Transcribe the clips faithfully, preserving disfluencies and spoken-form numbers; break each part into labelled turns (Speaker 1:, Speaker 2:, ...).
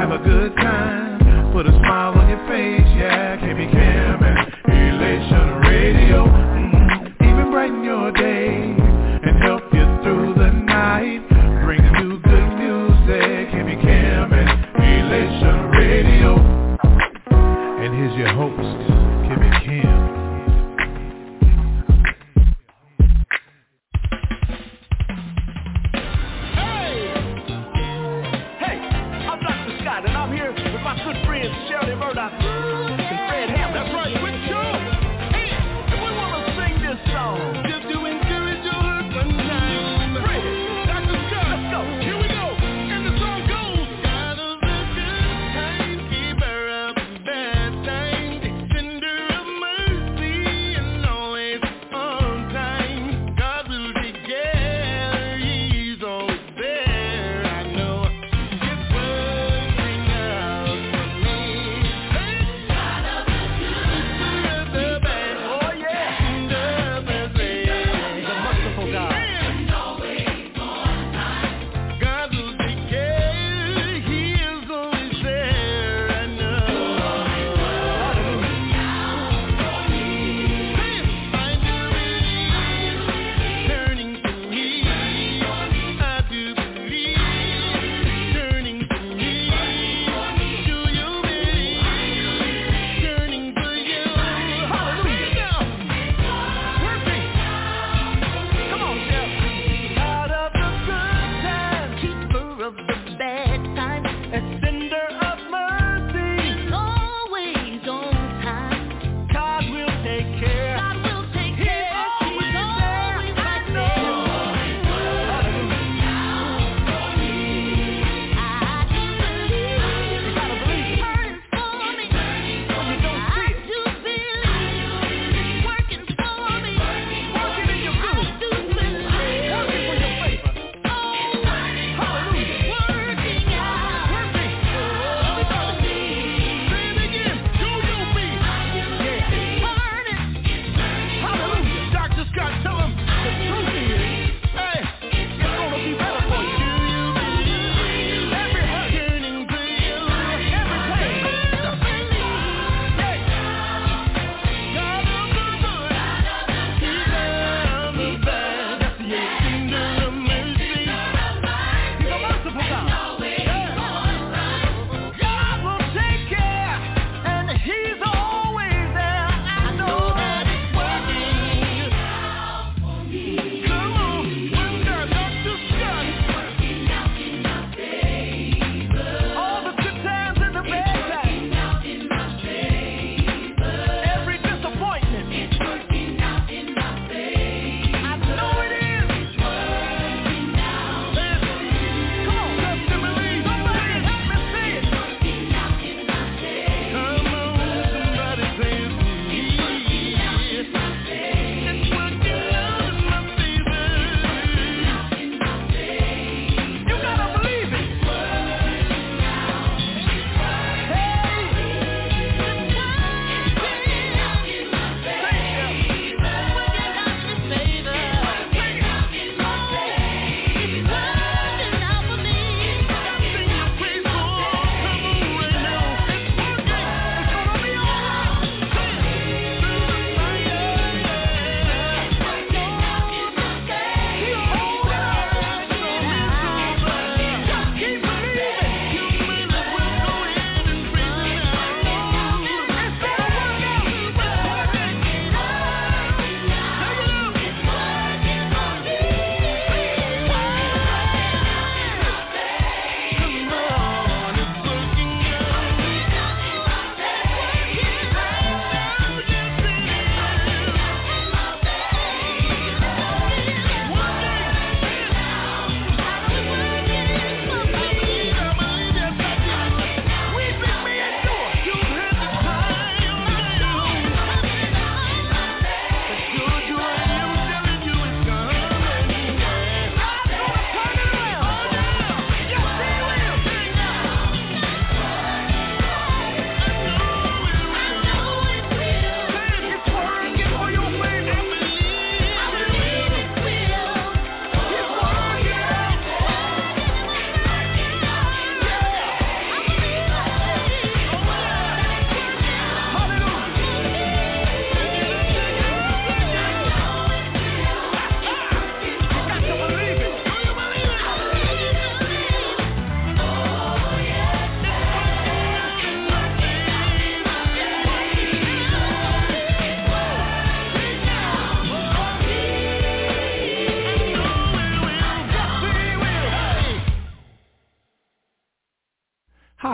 Speaker 1: have a good time, put a smile on your face, yeah. K B Cam and Elation Radio, mm-hmm. Even brighten your day and help you through the night. Bring you good music, K B Cam and Elation Radio. And here's your host, K B Cam.
Speaker 2: My good friends Shirley Murdoch and Fred Hammond. That's right, quick show.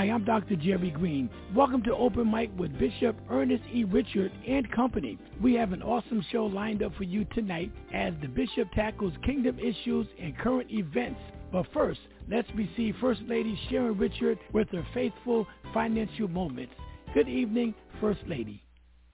Speaker 2: Hi, I'm Doctor Jerry Green. Welcome to Open Mic with Bishop Ernest E. Richard and Company. We have an awesome show lined up for you tonight as the Bishop tackles kingdom issues and current events. But first, let's receive First Lady Sharon Richard with her faithful financial moments. Good evening, First Lady.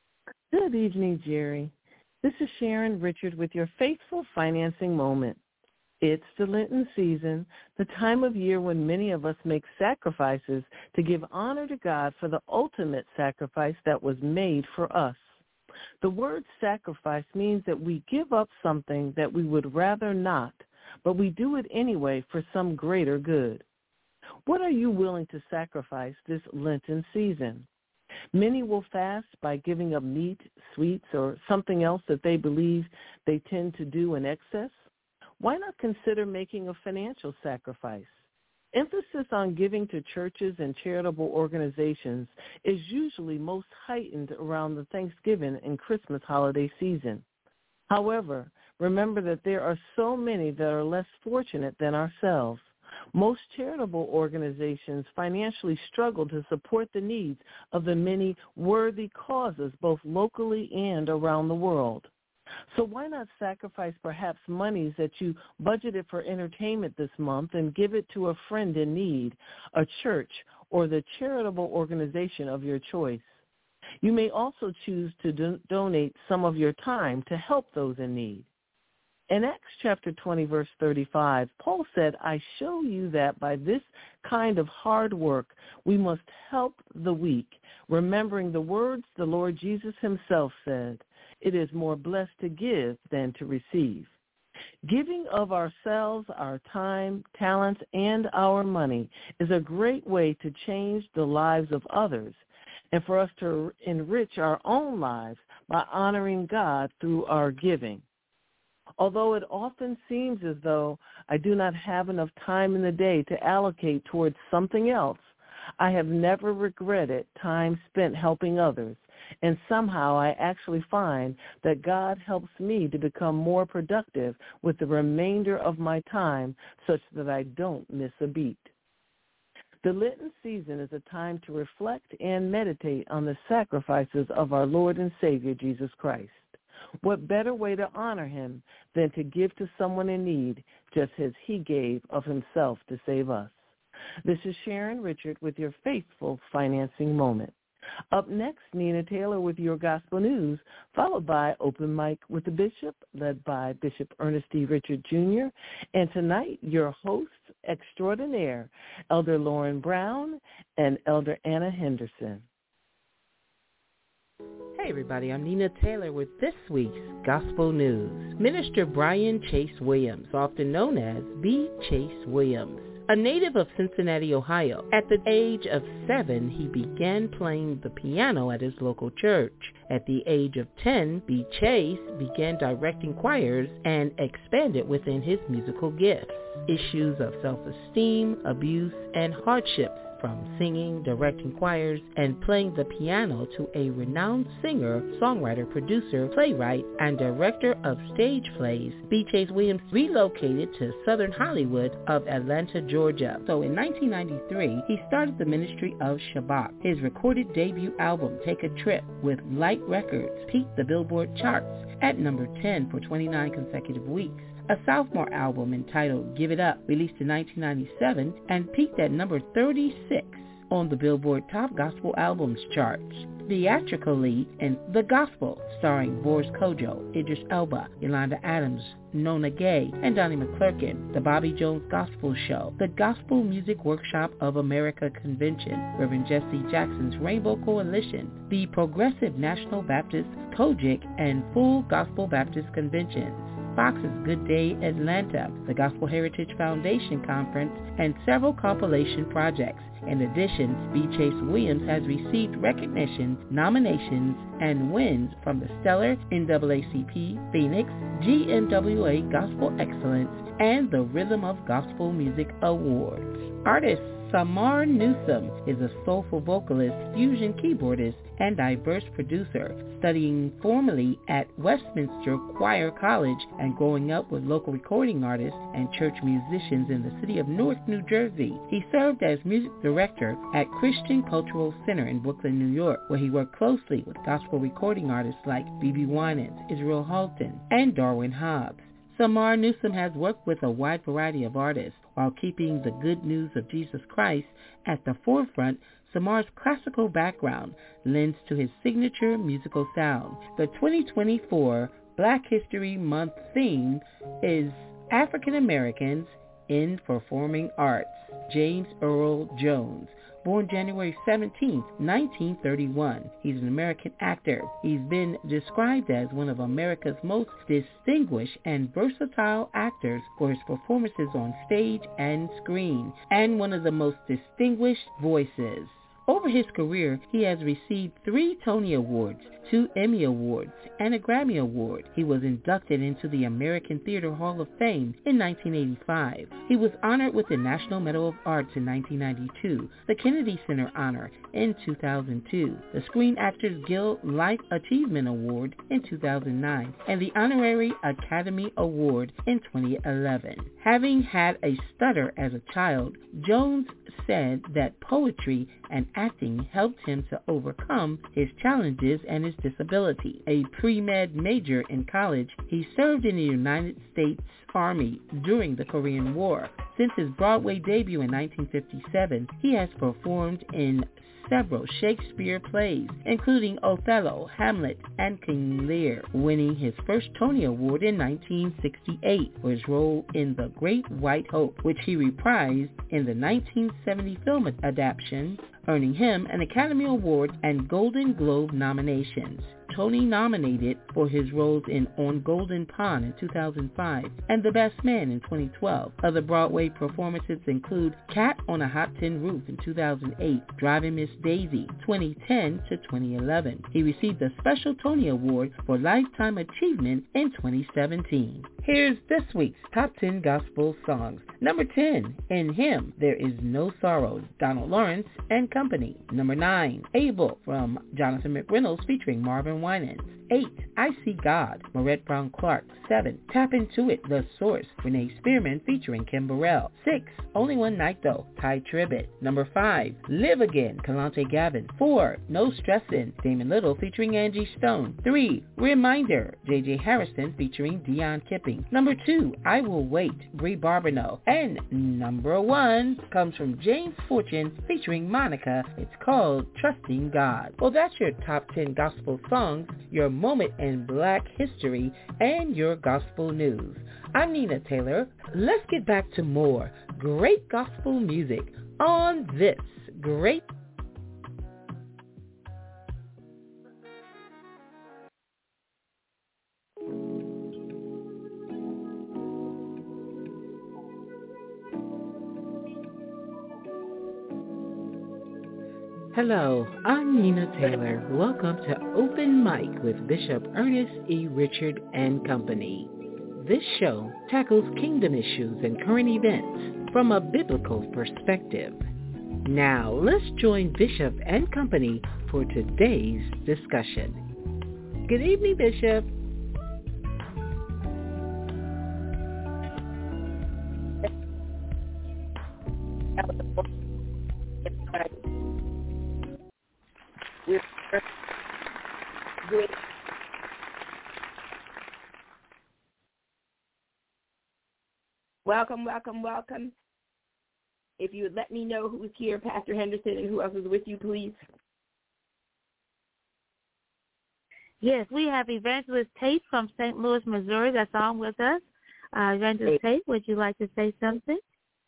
Speaker 3: Good evening, Jerry. This is Sharon Richard with your faithful financing moment. It's the Lenten season, the time of year when many of us make sacrifices to give honor to God for the ultimate sacrifice that was made for us. The word sacrifice means that we give up something that we would rather not, but we do it anyway for some greater good. What are you willing to sacrifice this Lenten season? Many will fast by giving up meat, sweets, or something else that they believe they tend to do in excess. Why not consider making a financial sacrifice? Emphasis on giving to churches and charitable organizations is usually most heightened around the Thanksgiving and Christmas holiday season. However, remember that there are so many that are less fortunate than ourselves. Most charitable organizations financially struggle to support the needs of the many worthy causes both locally and around the world. So why not sacrifice perhaps monies that you budgeted for entertainment this month and give it to a friend in need, a church, or the charitable organization of your choice? You may also choose to do- donate some of your time to help those in need. In Acts chapter twenty, verse thirty-five, Paul said, I show you that by this kind of hard work we must help the weak, remembering the words the Lord Jesus himself said, it is more blessed to give than to receive. Giving of ourselves, our time, talents, and our money is a great way to change the lives of others and for us to enrich our own lives by honoring God through our giving. Although it often seems as though I do not have enough time in the day to allocate towards something else, I have never regretted time spent helping others, and somehow I actually find that God helps me to become more productive with the remainder of my time such that I don't miss a beat. The Lenten season is a time to reflect and meditate on the sacrifices of our Lord and Savior, Jesus Christ. What better way to honor him than to give to someone in need just as he gave of himself to save us? This is Sharon Richard with your faithful financing moment. Up next, Nina Taylor with your gospel news, followed by Open Mic with the Bishop, led by Bishop Ernest E. Richard Junior And tonight, your hosts extraordinaire, Elder Lauren Brown and Elder Anna Henderson.
Speaker 4: Hey everybody, I'm Nina Taylor with this week's Gospel News. Minister Brian Chase Williams, often known as B. Chase Williams, a native of Cincinnati, Ohio. At the age of seven, he began playing the piano at his local church. At the age of ten, B. Chase began directing choirs and expanded within his musical gifts. Issues of self-esteem, abuse, and hardships from singing, directing choirs, and playing the piano to a renowned singer, songwriter, producer, playwright, and director of stage plays, B. Chase Williams relocated to Southern Hollywood of Atlanta, Georgia. So in nineteen ninety-three, he started the ministry of Shabbat. His recorded debut album, Take a Trip, with Light Records, peaked the Billboard charts at number ten for twenty-nine consecutive weeks. A sophomore album entitled Give It Up, released in nineteen ninety-seven and peaked at number thirty-six on the Billboard Top Gospel Albums charts. Theatrically in The Gospel, starring Boris Kodjoe, Idris Elba, Yolanda Adams, Nona Gay, and Donnie McClurkin, The Bobby Jones Gospel Show, the Gospel Music Workshop of America Convention, Reverend Jesse Jackson's Rainbow Coalition, the Progressive National Baptist Kojic and Full Gospel Baptist Conventions, Fox's Good Day Atlanta, the Gospel Heritage Foundation Conference, and several compilation projects. In addition, B. Chase Williams has received recognition, nominations, and wins from the Stellar N double A C P, Phoenix, G N W A Gospel Excellence, and the Rhythm of Gospel Music Awards. Artists Samar Newsom is a soulful vocalist, fusion keyboardist, and diverse producer, studying formally at Westminster Choir College and growing up with local recording artists and church musicians in the city of Newark, New Jersey. He served as music director at Christian Cultural Center in Brooklyn, New York, where he worked closely with gospel recording artists like B B Winans, Israel Houghton, and Darwin Hobbs. Samar Newsom has worked with a wide variety of artists while keeping the good news of Jesus Christ at the forefront. Samar's classical background lends to his signature musical sound. The twenty twenty-four Black History Month theme is African Americans in Performing Arts. James Earl Jones, born January seventeenth, nineteen thirty-one. He's an American actor. He's been described as one of America's most distinguished and versatile actors for his performances on stage and screen, and one of the most distinguished voices. Over his career, he has received three Tony Awards, two Emmy Awards, and a Grammy Award. He was inducted into the American Theater Hall of Fame in nineteen eighty-five. He was honored with the National Medal of Arts in nineteen ninety-two, the Kennedy Center Honor in two thousand two, the Screen Actors Guild Life Achievement Award in two thousand nine, and the Honorary Academy Award in twenty eleven. Having had a stutter as a child, Jones said that poetry and acting helped him to overcome his challenges and his disability. A pre-med major in college, he served in the United States Army during the Korean War. Since his Broadway debut in nineteen fifty-seven, he has performed in several Shakespeare plays, including Othello, Hamlet, and King Lear, winning his first Tony Award in nineteen sixty-eight for his role in The Great White Hope, which he reprised in the nineteen seventy film adaptation, earning him an Academy Award and Golden Globe nominations. Tony nominated for his roles in On Golden Pond in two thousand five and The Best Man in twenty twelve. Other Broadway performances include Cat on a Hot Tin Roof in two thousand eight, Driving Miss Daisy twenty ten to twenty eleven. He received a special Tony Award for Lifetime Achievement in twenty seventeen. Here's this week's Top ten Gospel Songs. Number ten, In Him There Is No Sorrow, Donald Lawrence and Company. Number nine, Abel from Jonathan McReynolds featuring Marvin Winans. eight, I See God, Marette Brown Clark. seven, Tap Into It, The Source, Renee Spearman featuring Kim Burrell. six, Only One Night Though, Ty Tribbett. Number five, Live Again, Kalante Gavin. four, No Stressin', Damon Little featuring Angie Stone. three, Reminder, J J Harrison featuring Dion Kipping. Number two, I Will Wait, Bree Barbineau. And number one comes from James Fortune featuring Monica. It's called Trusting God. Well, that's your top ten gospel songs, your moment in Black history, and your gospel news. I'm Nina Taylor. Let's get back to more great gospel music on this great Hello, I'm Nina Taylor. Welcome to Open Mic with Bishop Ernest E. Richard and Company. This show tackles kingdom issues and current events from a biblical perspective. Now, let's join Bishop and Company for today's discussion. Good evening, Bishop.
Speaker 5: Good. Welcome, welcome, welcome. If you would let me know who's here, Pastor Henderson, and who else is with you, please.
Speaker 6: Yes, we have Evangelist Tate from Saint Louis, Missouri, that's on with us. Uh, Evangelist Tate, would you like to say something?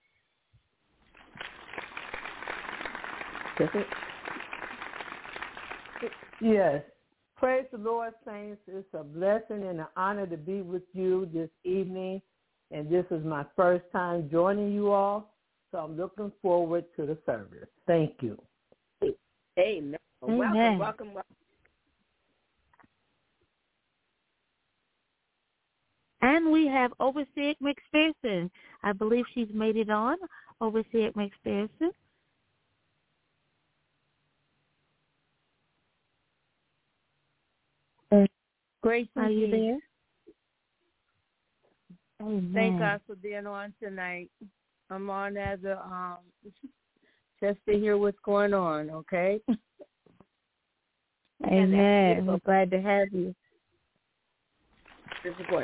Speaker 3: Yes. Praise the Lord, saints. It's a blessing and an honor to be with you this evening. And this is my first time joining you all. So I'm looking forward to the service. Thank you.
Speaker 5: Amen.
Speaker 6: Amen.
Speaker 5: Welcome, welcome, welcome.
Speaker 6: And we have Overseer McPherson. I believe she's made it on. Overseer McPherson.
Speaker 3: Grace and
Speaker 6: Are you
Speaker 3: peace.
Speaker 6: there? Amen.
Speaker 3: Thank God for being on tonight. I'm on as a um just to hear what's going on, okay?
Speaker 6: Amen. We're glad to have you.
Speaker 5: Good support.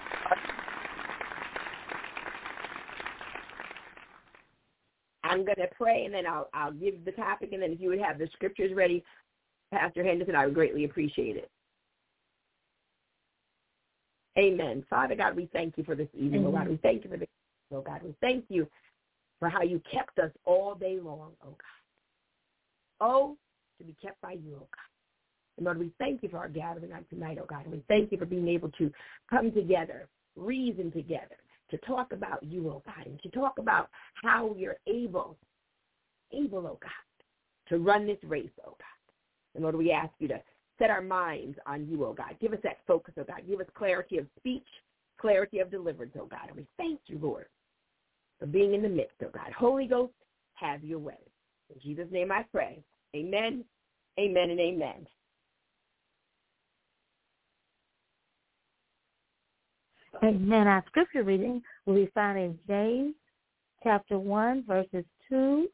Speaker 5: I'm going to pray, and then I'll I'll give the topic, and then if you would have the scriptures ready, Pastor Henderson, I would greatly appreciate it. Amen. Father God, we thank you for this evening, oh God. We thank you for this, oh God. We thank you for how you kept us all day long, oh God. Oh, to be kept by you, oh God. And Lord, we thank you for our gathering on tonight, oh God. And we thank you for being able to come together, reason together, to talk about you, oh God, and to talk about how we are able, able, oh God, to run this race, oh God. And Lord, we ask you to set our minds on you, oh God. Give us that focus, oh God. Give us clarity of speech, clarity of deliverance, oh God. And we thank you, Lord, for being in the midst, oh God. Holy Ghost, have your way. In Jesus' name I pray. Amen, amen, and amen.
Speaker 6: Amen. Our scripture reading will be found in James chapter one, verses two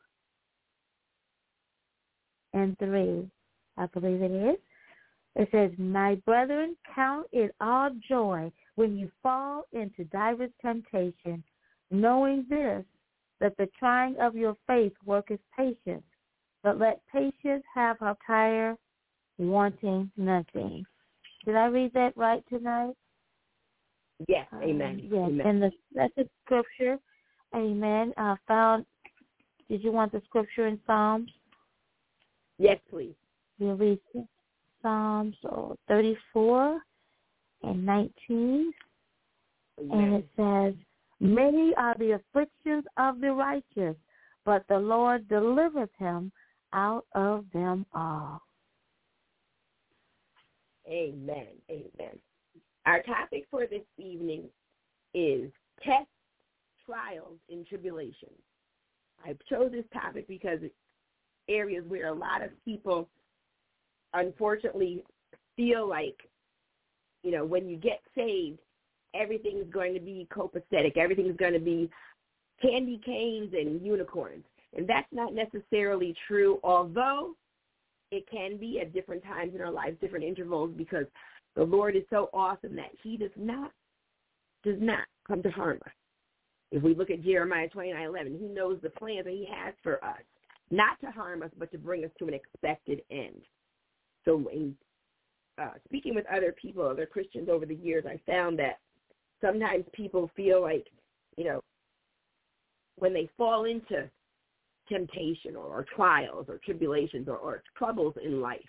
Speaker 6: and three. I believe it is. It says, "My brethren, count it all joy when you fall into diverse temptation, knowing this, that the trying of your faith worketh patience. But let patience have her tire, wanting nothing." Did I read that right tonight?
Speaker 5: Yes, amen.
Speaker 6: Um, yes,
Speaker 5: amen.
Speaker 6: and the second scripture, amen, uh, found, did you want the scripture in Psalms?
Speaker 5: Yes, please.
Speaker 6: We'll read Psalms oh, thirty-four and nineteen, amen. And it says, "Many are the afflictions of the righteous, but the Lord delivereth him out of them all."
Speaker 5: Amen, amen. Our topic for this evening is tests, trials, and tribulations. I chose this topic because it's areas where a lot of people, unfortunately, feel like, you know, when you get saved, everything's going to be copacetic. Everything's going to be candy canes and unicorns. And that's not necessarily true, although it can be at different times in our lives, different intervals, because the Lord is so awesome that he does not, does not come to harm us. If we look at Jeremiah twenty-nine eleven, he knows the plans that he has for us, not to harm us, but to bring us to an expected end. So in uh, speaking with other people, other Christians over the years, I found that sometimes people feel like, you know, when they fall into temptation or, or trials or tribulations or, or troubles in life,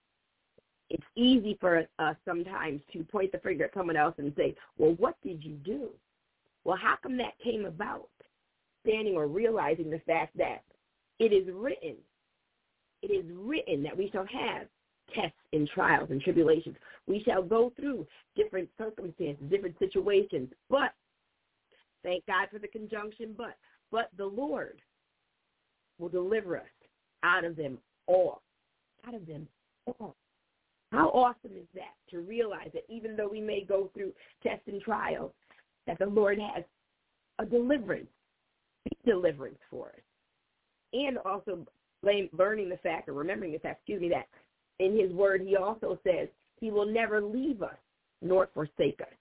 Speaker 5: it's easy for us sometimes to point the finger at someone else and say, well, what did you do? Well, how come that came about? Standing or realizing the fact that it is written, it is written that we shall have tests and trials and tribulations. We shall go through different circumstances, different situations, but thank God for the conjunction, but, but the Lord will deliver us out of them all, out of them all. How awesome is that, to realize that even though we may go through tests and trials, that the Lord has a deliverance, deliverance for us. And also learning the fact, or remembering the fact, excuse me, that in his word he also says he will never leave us nor forsake us.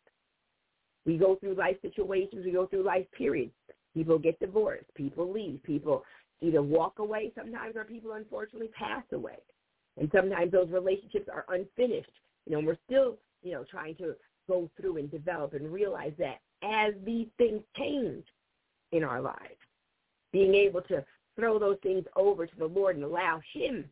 Speaker 5: We go through life situations, we go through life periods. People get divorced, people leave, people either walk away sometimes, or people unfortunately pass away. And sometimes those relationships are unfinished. You know, and we're still, you know, trying to go through and develop and realize that as these things change in our lives, being able to throw those things over to the Lord and allow him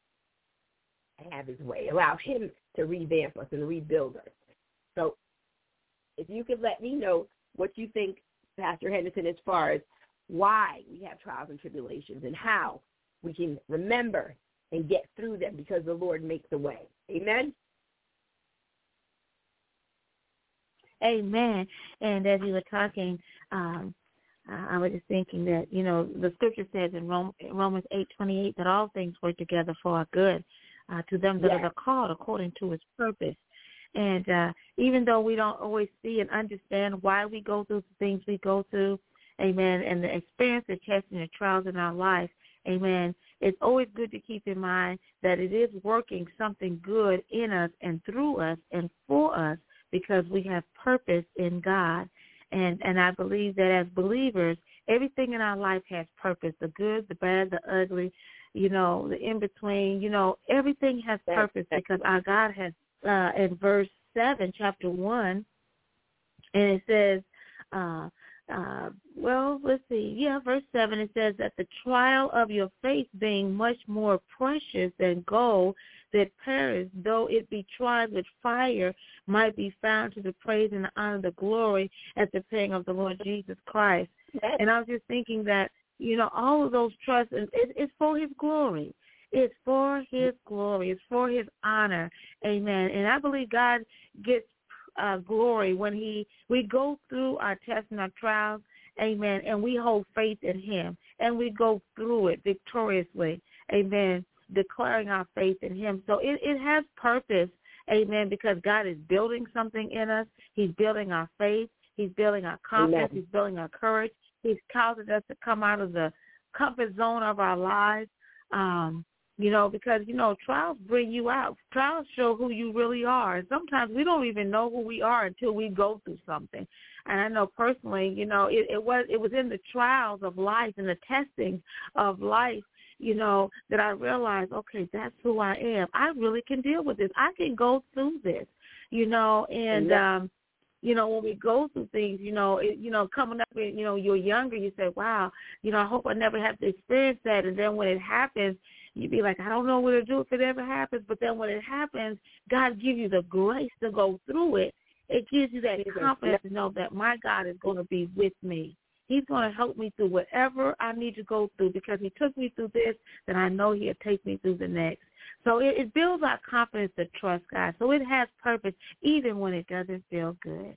Speaker 5: to have his way, allow him to revamp us and rebuild us. So if you could let me know what you think, Pastor Henderson, as far as why we have trials and tribulations and how we can remember and get through them because the Lord makes a way. Amen?
Speaker 6: Amen. And as you were talking, um, I was just thinking that, you know, the scripture says in Romans eight twenty-eight that all things work together for our good uh, to them that
Speaker 5: yes.
Speaker 6: are called according to his purpose. And uh, even though we don't always see and understand why we go through the things we go through, amen, and the experience, the testing, and the trials in our life, amen, it's always good to keep in mind that it is working something good in us and through us and for us because we have purpose in God. And and I believe that as believers, everything in our life has purpose, the good, the bad, the ugly, you know, the in-between, you know, everything has purpose because our God has, uh, in verse seven, chapter one, and it says, uh, uh, well, let's see, yeah, verse seven, it says that the trial of your faith being much more precious than gold that perish, though it be tried with fire, might be found to the praise and the honor, the glory at the appearing of the Lord Jesus Christ. Yes. And I was just thinking that, you know, all of those trusts, it, it's for his glory. It's for his glory. It's for his honor. Amen. And I believe God gets uh, glory when he we go through our tests and our trials, amen, and we hold faith in him, and we go through it victoriously, amen, declaring our faith in him. So it, it has purpose, amen, because God is building something in us. He's building our faith. He's building our confidence. Amen. He's building our courage. He's causing us to come out of the comfort zone of our lives, um, you know, because, you know, trials bring you out. Trials show who you really are. And sometimes we don't even know who we are until we go through something. And I know personally, you know, it, it was it was in the trials of life and the testing of life, you know, that I realized, okay, that's who I am. I really can deal with this. I can go through this, you know, and, um, you know, when we go through things, you know, it, you know, coming up, you know, you're younger, you say, wow, you know, I hope I never have to experience that. And then when it happens, you be like, I don't know what to do if it ever happens. But then when it happens, God gives you the grace to go through it. It gives you that confidence to know that my God is going to be with me. He's going to help me through whatever I need to go through because he took me through this, then I know he'll take me through the next. So it, it builds our confidence to trust God. So it has purpose even when it doesn't feel good.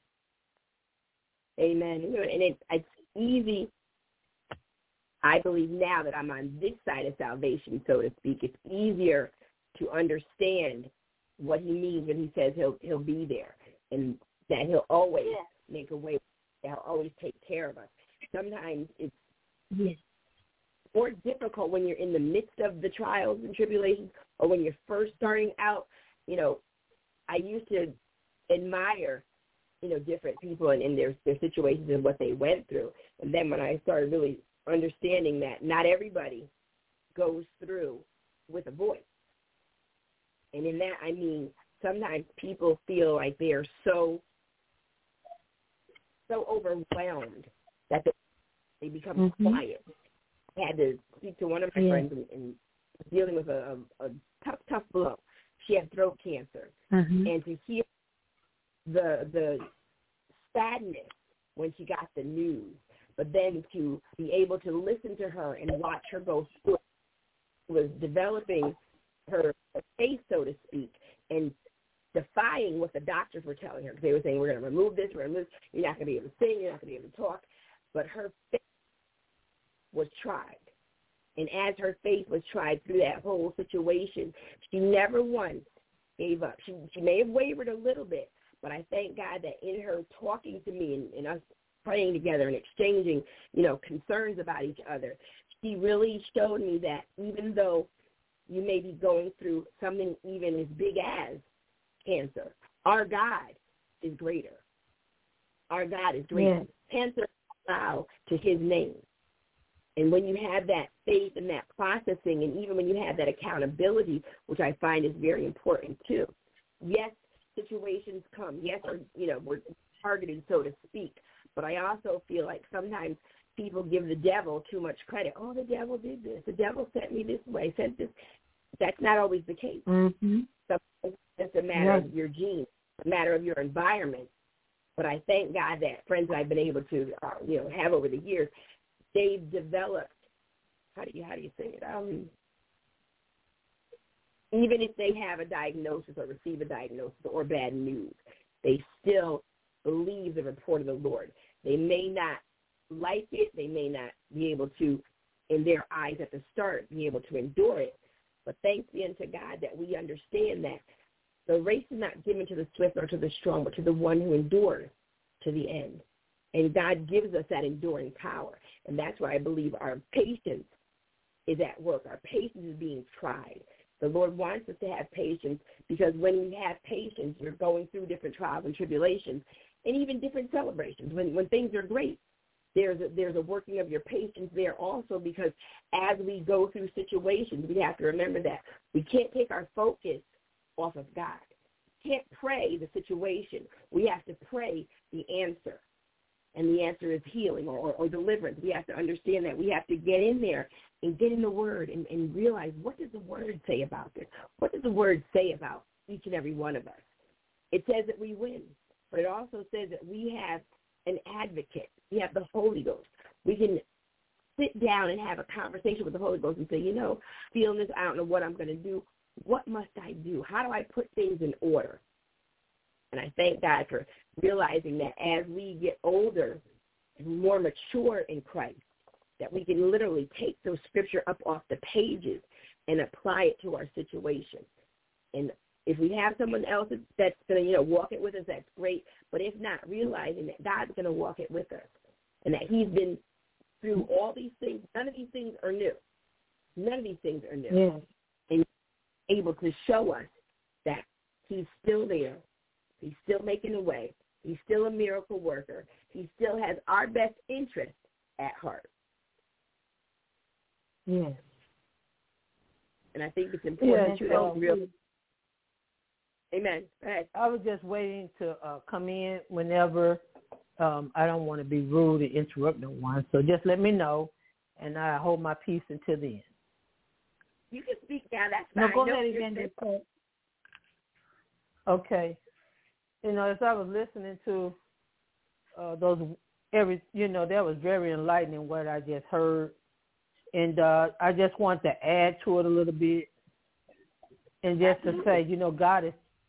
Speaker 5: Amen. And it's, it's easy, I believe now that I'm on this side of salvation, so to speak, it's easier to understand what he means when he says he'll he'll be there and that he'll always yeah. make a way, that he'll always take care of us. Sometimes it's yes. more difficult when you're in the midst of the trials and tribulations or when you're first starting out. You know, I used to admire, you know, different people and, and their, their situations and what they went through. And then when I started really understanding that not everybody goes through with a voice. And in that, I mean, sometimes people feel like they are so, so overwhelmed that they become mm-hmm. quiet. I had to speak to one of my yeah. friends and, and dealing with a, a, a tough, tough blow. She had throat cancer. Mm-hmm. And to hear the the sadness when she got the news, but then to be able to listen to her and watch her go through, was developing her faith, so to speak, and defying what the doctors were telling her. Because they were saying, we're going to remove this, we're going to remove this. You're not going to be able to sing, you're not going to be able to talk. But her faith was tried. And as her faith was tried through that whole situation, she never once gave up. She, she may have wavered a little bit, but I thank God that in her talking to me and, and us praying together and exchanging, you know, concerns about each other, she really showed me that even though you may be going through something even as big as cancer, our God is greater. Our God is greater. Yeah. Cancer bow to his name. And when you have that faith and that processing, and even when you have that accountability, which I find is very important too. Yes, situations come. Yes, or, you know, we're targeted, so to speak. But I also feel like sometimes people give the devil too much credit. Oh, the devil did this. The devil sent me this way, sent this. That's not always the case. Mm-hmm. Sometimes it's a matter yeah. of your genes, a matter of your environment. But I thank God that friends I've been able to, uh, you know, have over the years, they've developed, how do you how do you say it? Um, even if they have a diagnosis or receive a diagnosis or bad news, they still believe the report of the Lord. They may not like it. They may not be able to, in their eyes at the start, be able to endure it. But thanks be unto God that we understand that The race is not given to the swift or to the strong, but to the one who endures to the end. And God gives us that enduring power. And that's why I believe our patience is at work. Our patience is being tried. The Lord wants us to have patience because when we have patience, we're going through different trials and tribulations and even different celebrations. When when things are great, there's a, there's a working of your patience there also, because as we go through situations, we have to remember that we can't take our focus off of God. We can't pray the situation. We have to pray the answer. And the answer is healing or, or, or deliverance. We have to understand that we have to get in there and get in the Word and, and realize, what does the Word say about this? What does the Word say about each and every one of us? It says that we win, but it also says that we have an advocate. We have the Holy Ghost. We can sit down and have a conversation with the Holy Ghost and say, you know, feeling this, I don't know what I'm going to do. What must I do? How do I put things in order? And I thank God for realizing that as we get older and more mature in Christ, that we can literally take those scripture up off the pages and apply it to our situation. And if we have someone else that's going to, you know, walk it with us, that's great. But if not, realizing that God's going to walk it with us and that he's been through all these things. None of these things are new. None of these things are new.
Speaker 3: Yes.
Speaker 5: And able to show us that he's still there. He's still making a way. He's still a miracle worker. He still has our best interest at heart.
Speaker 3: Yes.
Speaker 5: And I think it's important
Speaker 3: yes,
Speaker 5: to know
Speaker 3: um,
Speaker 5: real. Amen. Go ahead.
Speaker 3: I was just waiting to uh, come in whenever. Um, I don't want to be rude and interrupt no one, so just let me know, and I hold my peace until the end.
Speaker 5: You can speak now. That's
Speaker 3: no,
Speaker 5: fine.
Speaker 3: go
Speaker 5: no,
Speaker 3: ahead, Evangelist. Okay. You know, as I was listening to uh, those, every you know, that was very enlightening what I just heard, and uh, I just want to add to it a little bit, and just to say, you know, God is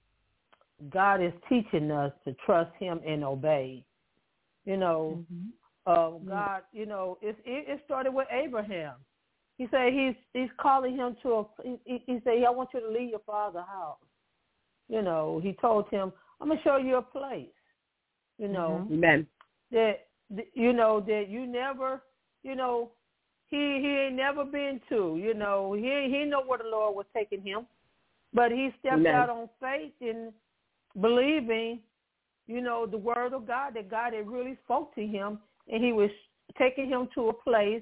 Speaker 3: God is teaching us to trust Him and obey. You know, mm-hmm. uh, God, you know, it, it it started with Abraham. He said he's he's calling him to a. He, he said, I want you to leave your father's house. You know, he told him, I'm gonna show you a place. You know,
Speaker 5: mm-hmm. Amen.
Speaker 3: That you know that you never, you know, he he ain't never been to. You know, he he know where the Lord was taking him, but he stepped
Speaker 5: Amen.
Speaker 3: out on faith and believing, you know, the word of God, that God had really spoke to him, and he was taking him to a place.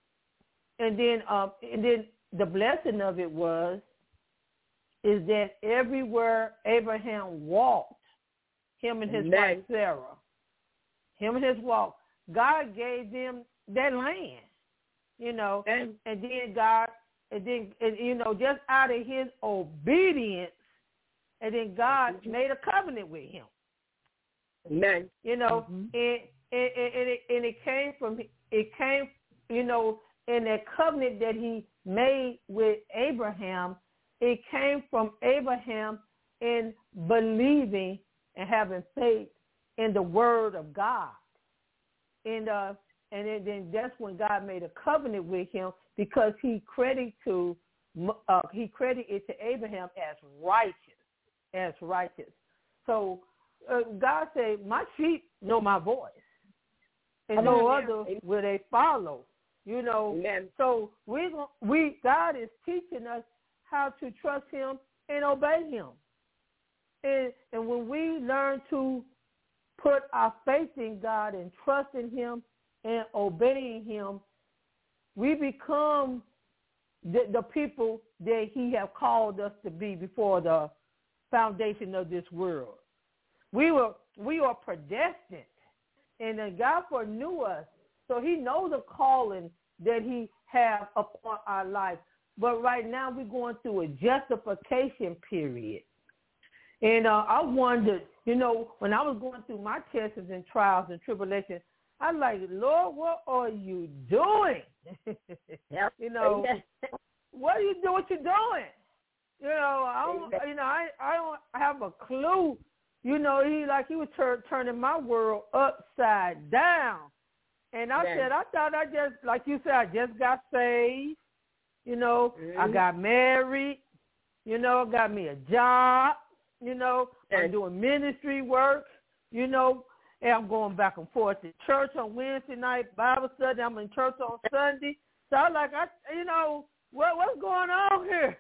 Speaker 3: And then, um, and then the blessing of it was, is that everywhere Abraham walked, him and his
Speaker 5: Amen.
Speaker 3: wife Sarah, him and his walk, God gave them that land, you know,
Speaker 5: Amen.
Speaker 3: and then God, and then, and, you know, just out of his obedience, and then God mm-hmm. made a covenant with him.
Speaker 5: Amen.
Speaker 3: You know,
Speaker 5: mm-hmm.
Speaker 3: and, and, and, it, and it came from, it came, you know, in that covenant that he made with Abraham, it came from Abraham in believing and having faith in the word of God. And uh, and then, then that's when God made a covenant with him, because he credited to uh, he credited it to Abraham as righteous, as righteous. So uh, God said, "My sheep know my voice, and no other will they follow." You know,
Speaker 5: Amen.
Speaker 3: So we we God is teaching us how to trust him and obey him. And, and when we learn to put our faith in God and trust in him and obeying him, we become the, the people that he have called us to be before the foundation of this world. We were we are predestined, and then God foreknew us, so he knows the calling that he have upon our life. But right now we're going through a justification period. And uh, I wondered, you know, when I was going through my tests and trials and tribulations, I was like, Lord, what are you doing?
Speaker 5: Yep.
Speaker 3: You know, what are you doing? What you doing? You know, I don't, you know, I, I don't have a clue. You know, he like he was tur- turning my world upside down. And I
Speaker 5: Amen.
Speaker 3: said, I thought I just, like you said, I just got saved. You know,
Speaker 5: mm-hmm.
Speaker 3: I got married. You know, got me a job.
Speaker 7: You know, I'm doing ministry work, you know, and I'm going back and forth to church on Wednesday night, Bible study. I'm in church on Sunday. So I'm like, I, you know, what what's going on here?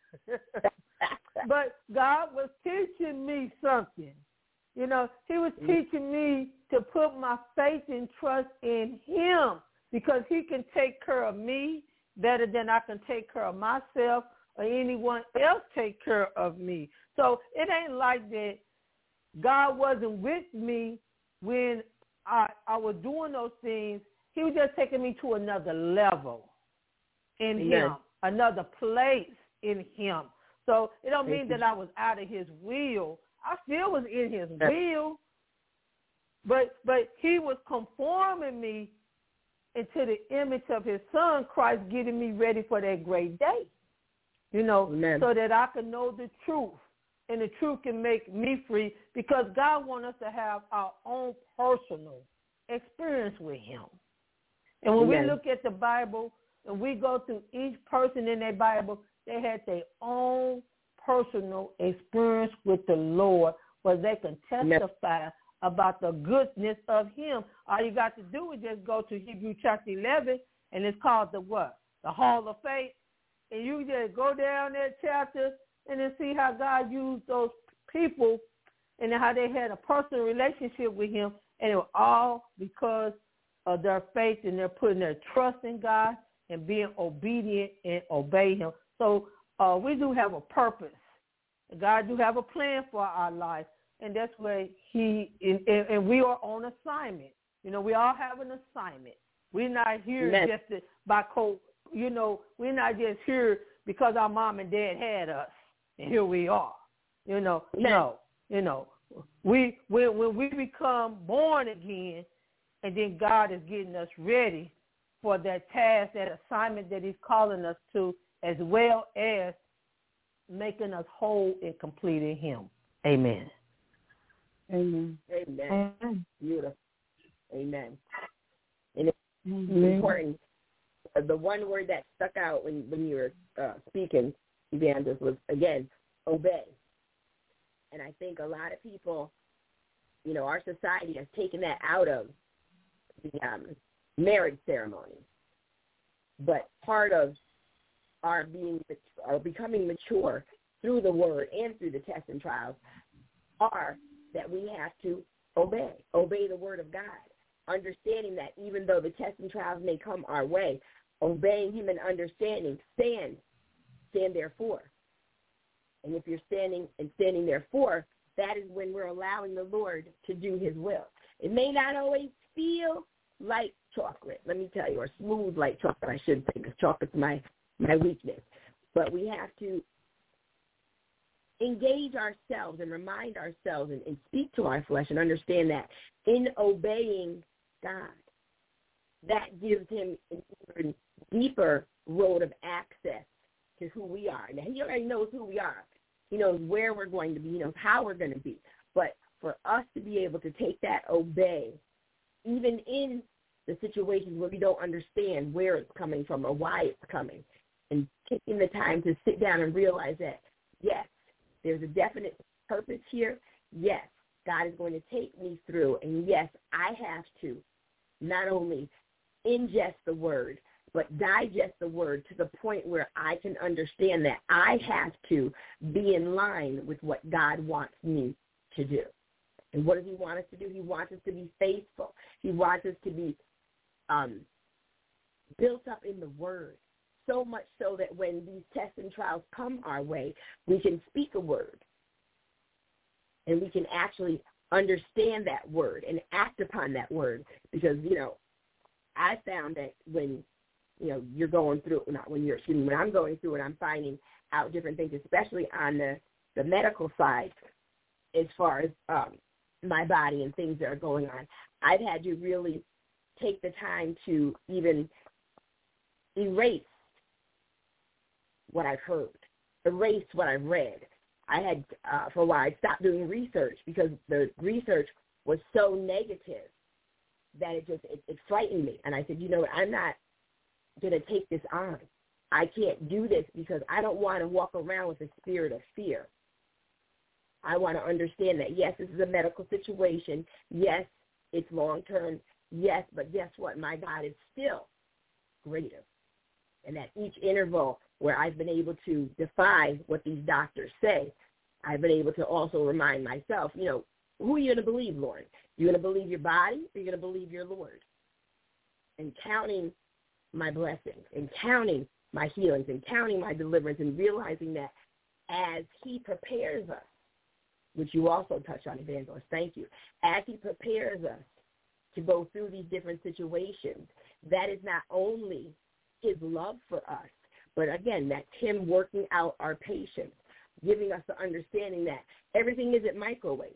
Speaker 7: But God was teaching me something. You know, he was teaching me to put my faith and trust in him because he can take care of me better than I can take care of myself or anyone else take care of me. So it ain't like that God wasn't with me when I, I was doing those things. He was just taking me to another level in Amen. Him, another place in him. So it don't mean that I was out of his will. I still was in his will, but but he was conforming me into the image of his son, Christ, getting me ready for that great day, you know, Amen. So that I can know the truth, and the truth can make me free because God wants us to have our own personal experience with him. And when Amen. We look at the Bible and we go through each person in that Bible, they had their own personal experience with the Lord where they can testify about the goodness of him. All you got to do is just go to Hebrews chapter eleven, and it's called the what? The Hall of Faith. And you just go down that chapter and then see how God used those people and how they had a personal relationship with him. And it was all because of their faith, and they're putting their trust in God and being obedient and obey him. So uh, we do have a purpose. God do have a plan for our life, and that's where he and, and we are on assignment. You know, we all have an assignment. We're not here Amen. Just to, by code. You know, we're not just here because our mom and dad had us, and here we are. You know, Amen. No, you know, we when when we become born again, and then God is getting us ready for that task, that assignment that he's calling us to, as well as making us whole and complete in him. Amen.
Speaker 5: Amen. Amen. Amen. Beautiful. Amen. And it's Amen. Important. The one word that stuck out when, when you were uh, speaking, Evangelist, was, again, obey. And I think a lot of people, you know, our society has taken that out of the um, marriage ceremony. But part of our being are becoming mature through the word and through the tests and trials are that we have to obey, obey the word of God, understanding that even though the tests and trials may come our way, obeying him and understanding, stand, stand therefore. And if you're standing and standing therefore, that is when we're allowing the Lord to do his will. It may not always feel like chocolate, let me tell you, or smooth like chocolate, I should say, because chocolate's my my weakness. But we have to engage ourselves and remind ourselves and, and speak to our flesh and understand that in obeying God, that gives him an even deeper road of access to who we are. Now, he already knows who we are. He knows where we're going to be. He knows how we're going to be. But for us to be able to take that obey, even in the situations where we don't understand where it's coming from or why it's coming, and taking the time to sit down and realize that, yes, there's a definite purpose here. Yes, God is going to take me through. And, yes, I have to not only ingest the word, but digest the word to the point where I can understand that I have to be in line with what God wants me to do. And what does he want us to do? He wants us to be faithful. He wants us to be um, built up in the word. So much so that when these tests and trials come our way, we can speak a word and we can actually understand that word and act upon that word. Because, you know, I found that when, you know, you're going through, not when you're, excuse me, when I'm going through it, I'm finding out different things, especially on the, the medical side as far as um, my body and things that are going on. I've had to really take the time to even erase what I've heard, erase what I've read. I had, uh, for a while, I stopped doing research because the research was so negative that it just, it, it frightened me. And I said, you know what, I'm not going to take this on. I can't do this because I don't want to walk around with a spirit of fear. I want to understand that, yes, this is a medical situation. Yes, it's long-term. Yes, but guess what? My God is still greater. And at each interval where I've been able to defy what these doctors say, I've been able to also remind myself, you know, who are you going to believe, Lord? You're going to believe your body, or you're going to believe your Lord? And counting my blessings, and counting my healings, and counting my deliverance, and realizing that as he prepares us, which you also touched on, Evangelist, thank you, as he prepares us to go through these different situations, that is not only his love for us, but again, that's him working out our patience, giving us the understanding that everything isn't microwave.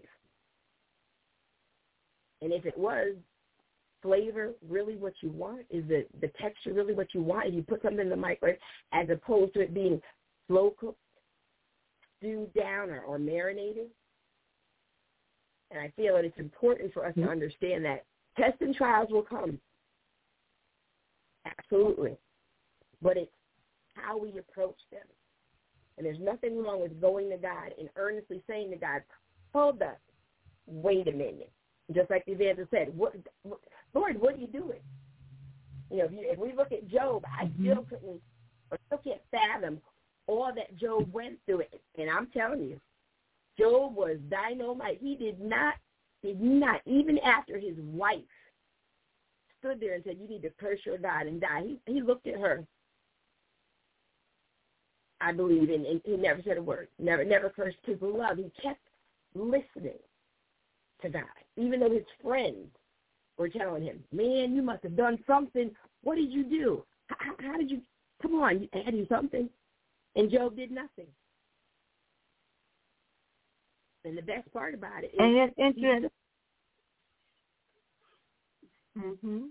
Speaker 5: And if it was, flavor really what you want? Is the, the texture really what you want? If you put something in the microwave as opposed to it being slow cooked, stewed down, or, or marinated? And I feel that it's important for us to understand that tests and trials will come. Absolutely. But it's how we approach them. And there's nothing wrong with going to God and earnestly saying to God, hold up, wait a minute. Just like the evangelist said, what, what, Lord, what are you doing? You know, if, you, if we look at Job, I still couldn't, or still can't fathom all that Job went through. It. And I'm telling you, Job was dynamite. He did not, did not, even after his wife stood there and said, you need to curse your God and die, he, he looked at her, I believe, and, and he never said a word, never never cursed people love. He kept listening to God, even though his friends were telling him, man, you must have done something. What did you do? How, how did you, come on, you had to do something. And Job did nothing. And the best part about it is...
Speaker 6: And it's interesting. Mm-hmm.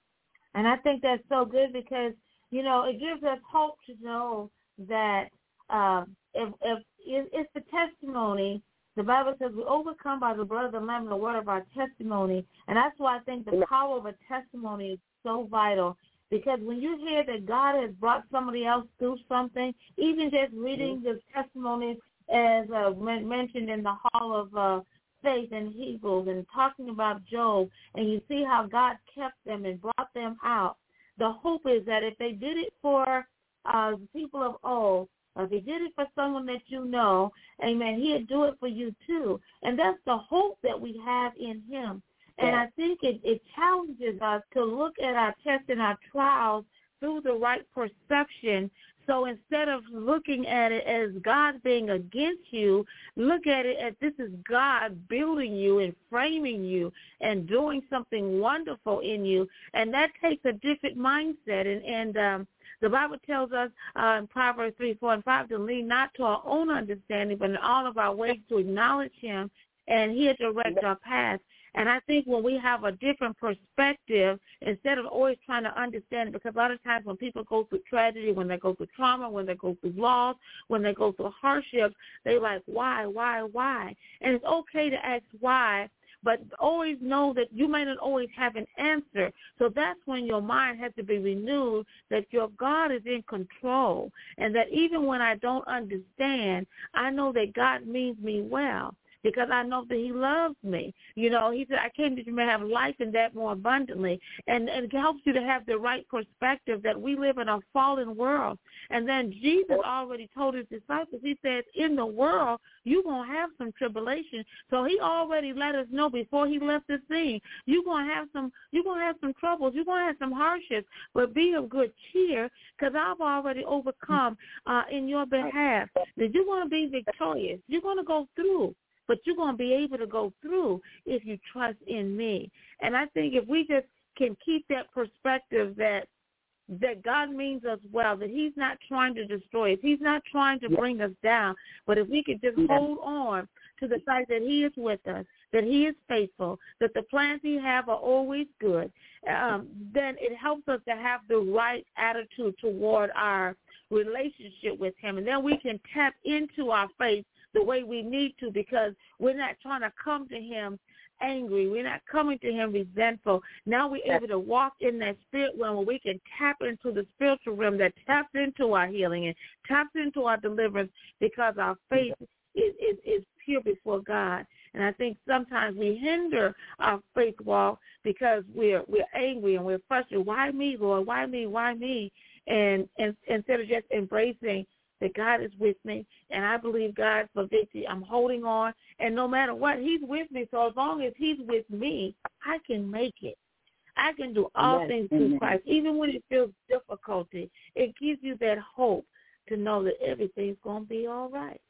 Speaker 6: And I think that's so good because, you know, it gives us hope to know that um, if, if, if it's the testimony. The Bible says we overcome by the blood of the Lamb and the word of our testimony. And that's why I think the power of a testimony is so vital. Because when you hear that God has brought somebody else through something, even just reading the testimonies as uh, mentioned in the Hall of uh, Faith in Hebrews and talking about Job, and you see how God kept them and brought them out, the hope is that if they did it for uh, the people of old, or if he did it for someone that you know, amen, he'll do it for you too. And that's the hope that we have in him. And I think it, it challenges us to look at our tests and our trials through the right perception. So instead of looking at it as God being against you, look at it as this is God building you and framing you and doing something wonderful in you. And that takes a different mindset. And, and um, the Bible tells us uh, in Proverbs three, four, and five to lean not to our own understanding, but in all of our ways to acknowledge him, and he'll direct our path. And I think when we have a different perspective, instead of always trying to understand it, because a lot of times when people go through tragedy, when they go through trauma, when they go through loss, when they go through hardships, they're like, why, why, why? And it's okay to ask why, but always know that you may not always have an answer. So that's when your mind has to be renewed, that your God is in control, and that even when I don't understand, I know that God means me well, because I know that he loves me. You know, he said, I came that you may have life and that more abundantly. And, and it helps you to have the right perspective that we live in a fallen world. And then Jesus already told his disciples, he said, in the world, you're going to have some tribulation. So he already let us know before he left the scene, you're going to have some, you're going to have some troubles. You're going to have some hardships, but be of good cheer, because I've already overcome uh, in your behalf. That you're going to be victorious. You're going to go through. But you're going to be able to go through if you trust in me. And I think if we just can keep that perspective that that God means us well, that he's not trying to destroy us, he's not trying to bring us down, but if we could just hold on to the fact that he is with us, that he is faithful, that the plans he have are always good, um, then it helps us to have the right attitude toward our relationship with him. And then we can tap into our faith the way we need to, because we're not trying to come to him angry. We're not coming to him resentful. Now we're able to walk in that spirit realm where we can tap into the spiritual realm that taps into our healing and taps into our deliverance, because our faith is, is, is secure before God. And I think sometimes we hinder our faith walk because we're we're angry and we're frustrated. Why me, Lord? Why me? Why me? And, and instead of just embracing that God is with me, and I believe God for victory, I'm holding on, and no matter what, he's with me. So as long as he's with me, I can make it. I can do all Amen. things through Amen. Christ. Even when it feels difficulty, it gives you that hope to know that everything's going to be all right.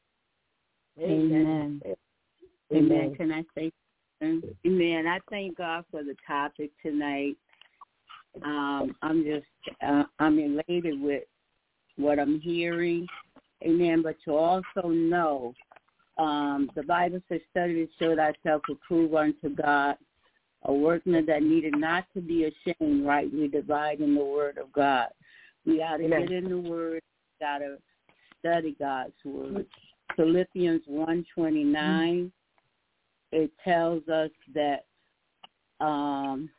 Speaker 8: Amen. Amen. Amen. Can I say something? Amen. I thank God for the topic tonight. Um, I'm just, uh, I'm elated with what I'm hearing. Amen. But to also know, um, the Bible says, study to show thyself approved unto God, a workman that needed not to be ashamed, rightly dividing the word of God. We got to Amen. get in the word. We got to study God's word. Philippians one twenty-nine, mm-hmm. it tells us that um,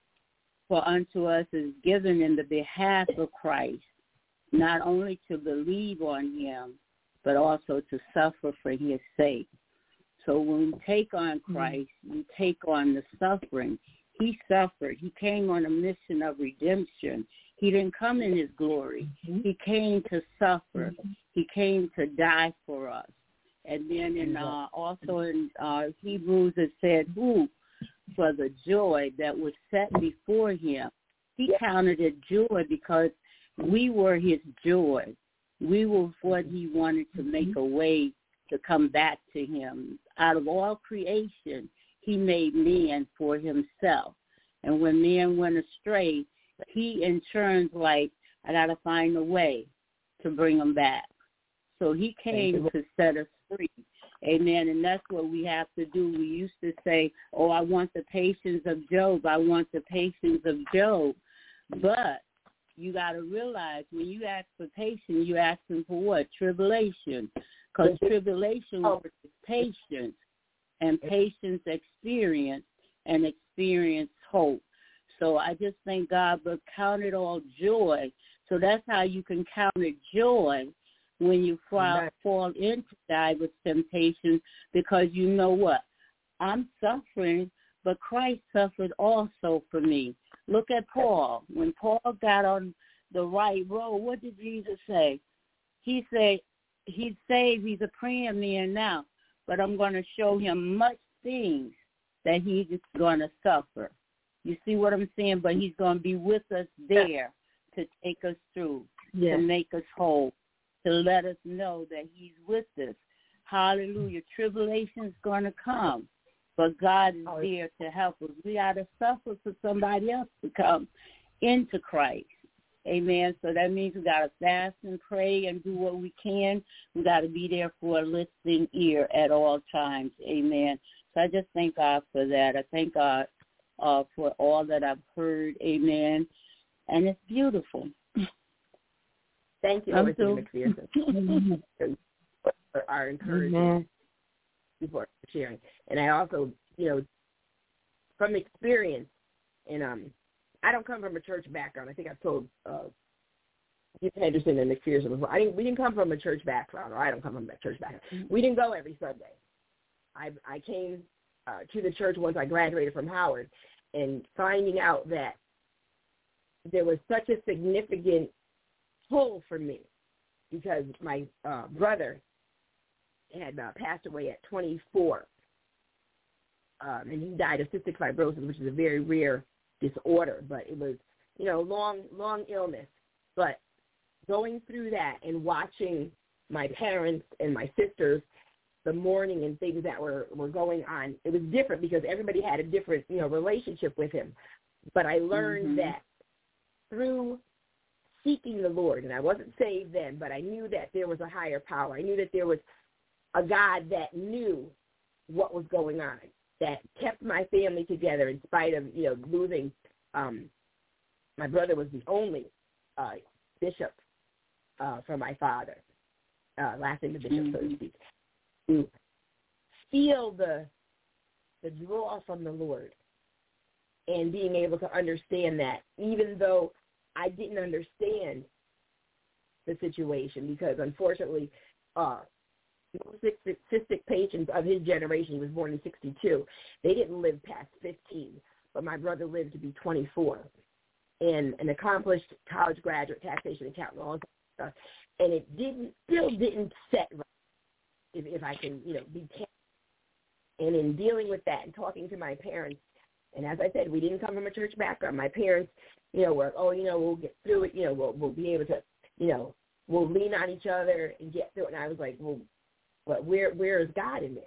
Speaker 8: for unto us is given in the behalf of Christ, not only to believe on him, but also to suffer for his sake. So when we take on Christ, we take on the suffering. He suffered. He came on a mission of redemption. He didn't come in his glory. He came to suffer. He came to die for us. And then in uh, also in uh, Hebrews it said, who for the joy that was set before him. He counted it joy because we were his joy. We were what he wanted to make a way to come back to him. Out of all creation, he made man for himself. And when man went astray, he in turn like, I got to find a way to bring them back. So he came to set us free. Amen. And that's what we have to do. We used to say, oh, I want the patience of Job. I want the patience of Job. But you got to realize when you ask for patience, you're asking for what? Tribulation. Because tribulation works is patience, and patience experience, and experience hope. So I just thank God, but count it all joy. So that's how you can count it joy when you fall, fall into diverse temptation, because you know what? I'm suffering, but Christ suffered also for me. Look at Paul. When Paul got on the right road, what did Jesus say? He said, he's saved, he's a praying man now, but I'm going to show him much things that he's going to suffer. You see what I'm saying? But he's going to be with us there to take us through, yes. to make us whole, to let us know that he's with us. Hallelujah. Tribulation's going to come, but God is there to help us. We got to suffer for somebody else to come into Christ. Amen. So that means we got to fast and pray and do what we can. We got to be there for a listening ear at all times. Amen. So I just thank God for that. I thank God uh, for all that I've heard. Amen. And it's beautiful.
Speaker 5: Thank you, Overseer McPherson, for our encouragement before sharing. And I also, you know, from experience, and um, I don't come from a church background. I think I've told uh, Henderson and McPherson before. I didn't, we didn't come from a church background, or I don't come from a church background. Mm-hmm. We didn't go every Sunday. I, I came uh, to the church once I graduated from Howard, and finding out that there was such a significant pull for me, because my uh, brother had uh, passed away at twenty-four, um, and he died of cystic fibrosis, which is a very rare disorder, but it was, you know, long, long illness. But going through that and watching my parents and my sisters, the mourning and things that were, were going on, it was different because everybody had a different, you know, relationship with him. But I learned mm-hmm. that through seeking the Lord, and I wasn't saved then, but I knew that there was a higher power. I knew that there was a God that knew what was going on, that kept my family together in spite of, you know, losing. Um, my brother was the only uh, bishop uh, for my father, uh, last name of bishop, mm-hmm. so to speak, to feel the the draw from the Lord and being able to understand that, even though I didn't understand the situation, because unfortunately, uh, cystic, cystic patients of his generation, he was born in sixty-two, they didn't live past fifteen, but my brother lived to be twenty-four, and an accomplished college graduate, taxation accountant, all that stuff, and it didn't, still didn't set right, if, if I can, you know, be careful. And in dealing with that and talking to my parents, and as I said, we didn't come from a church background. My parents, you know, were, oh, you know, we'll get through it, you know, we'll, we'll be able to, you know, we'll lean on each other and get through it. And I was like, well, but where where is God in this?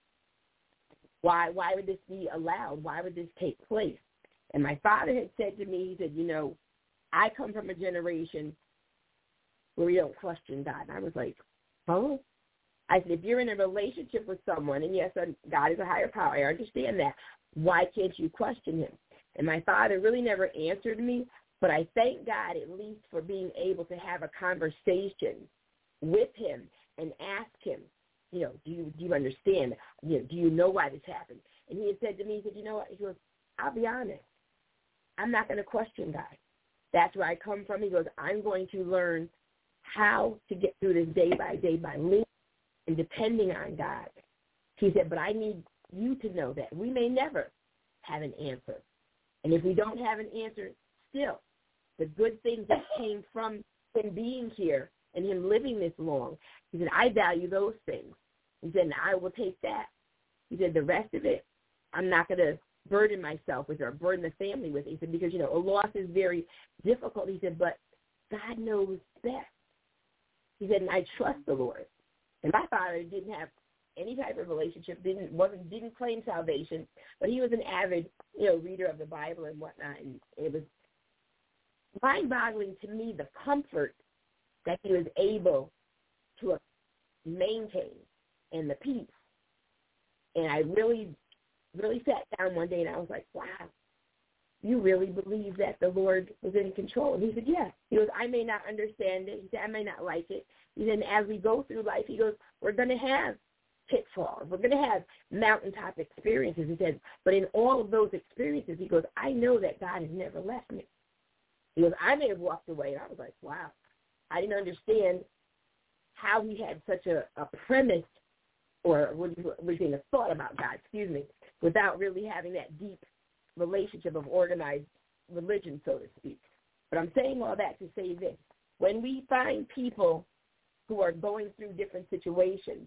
Speaker 5: Why why would this be allowed? Why would this take place? And my father had said to me, he said, you know, I come from a generation where we don't question God. And I was like, huh? I said, if you're in a relationship with someone, and yes, God is a higher power, I understand that, why can't you question him? And my father really never answered me, but I thank God at least for being able to have a conversation with him and ask him, you know, do you do you understand? You know, do you know why this happened? And he had said to me, he said, you know what? He goes, I'll be honest. I'm not going to question God. That's where I come from. He goes, I'm going to learn how to get through this day by day by leaning and depending on God. He said, but I need you to know that we may never have an answer. And if we don't have an answer, still, the good things that came from him being here and him living this long, he said, I value those things. He said, and I will take that. He said, the rest of it, I'm not going to burden myself with or burden the family with it. He said, because, you know, a loss is very difficult. He said, but God knows best. He said, and I trust the Lord. And my father didn't have any type of relationship, didn't wasn't didn't claim salvation, but he was an avid, you know, reader of the Bible and whatnot. And it was mind-boggling to me the comfort that he was able to maintain and the peace. And I really, really sat down one day and I was like, wow, you really believe that the Lord was in control? And he said, yeah. He goes, I may not understand it. He said, I may not like it. He said, and as we go through life, he goes, we're going to have pitfalls. We're going to have mountaintop experiences. He said, but in all of those experiences, he goes, I know that God has never left me. He goes, I may have walked away. And I was like, wow. I didn't understand how he had such a, a premise or what do you, what do you think, a thought about God, excuse me, without really having that deep relationship of organized religion, so to speak. But I'm saying all that to say this. When we find people who are going through different situations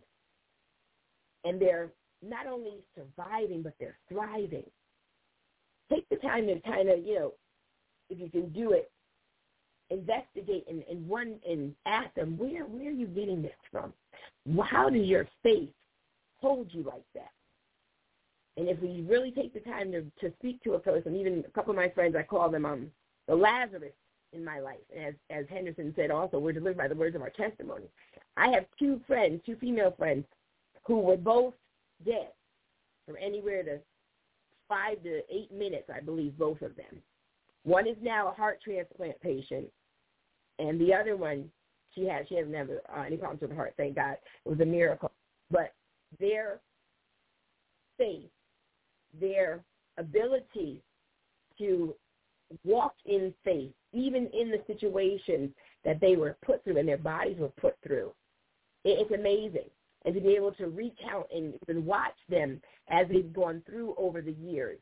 Speaker 5: and they're not only surviving, but they're thriving, take the time to kind of, you know, if you can do it, investigate and, and one and ask them, where where are you getting this from? How does your faith hold you like that? And if we really take the time to, to speak to a person, even a couple of my friends, I call them um, the Lazarus in my life. And as, as Henderson said also, we're delivered by the words of our testimony. I have two friends, two female friends, who were both dead from anywhere to five to eight minutes, I believe, both of them. One is now a heart transplant patient, and the other one, she had she hasn't had uh, any problems with her heart, thank God. It was a miracle. But their faith, their ability to walk in faith, even in the situations that they were put through and their bodies were put through, it's amazing. And to be able to recount and, and watch them as they've gone through over the years.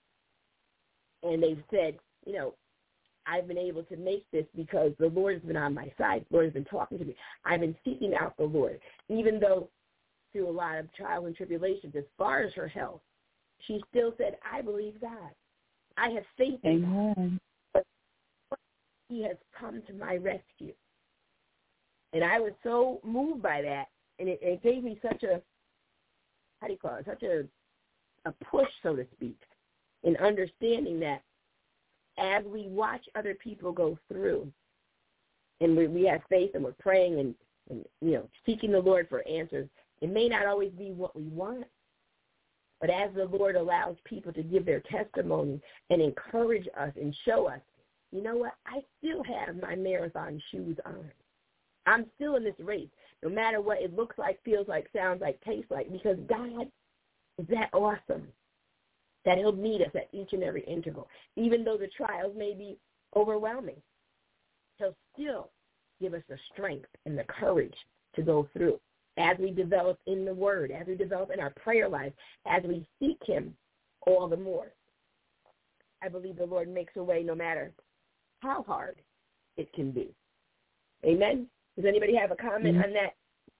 Speaker 5: And they've said, you know, I've been able to make this because the Lord has been on my side. The Lord has been talking to me. I've been seeking out the Lord. Even though through a lot of trials and tribulations, as far as her health, she still said, I believe God. I have faith in God. But he has come to my rescue. And I was so moved by that. And it, it gave me such a, how do you call it, such a, a push, so to speak, in understanding that as we watch other people go through, and we, we have faith and we're praying and, and, you know, seeking the Lord for answers, it may not always be what we want, but as the Lord allows people to give their testimony and encourage us and show us, you know what, I still have my marathon shoes on. I'm still in this race, no matter what it looks like, feels like, sounds like, tastes like, because God is that awesome that he'll meet us at each and every interval. Even though the trials may be overwhelming, he'll still give us the strength and the courage to go through. as we develop in the Word, as we develop in our prayer life, as we seek him all the more. I believe the Lord makes a way no matter how hard it can be. Amen? Does anybody have a comment mm-hmm. on that?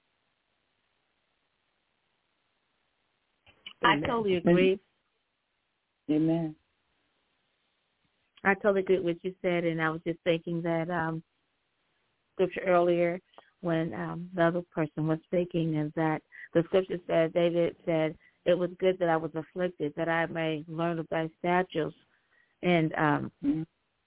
Speaker 6: Amen. I totally agree.
Speaker 8: Amen.
Speaker 6: I totally agree with what you said, and I was just thinking that um, scripture earlier when um, the other person was speaking is that the scripture said, David said, it was good that I was afflicted, that I may learn of thy statutes. And um, mm-hmm.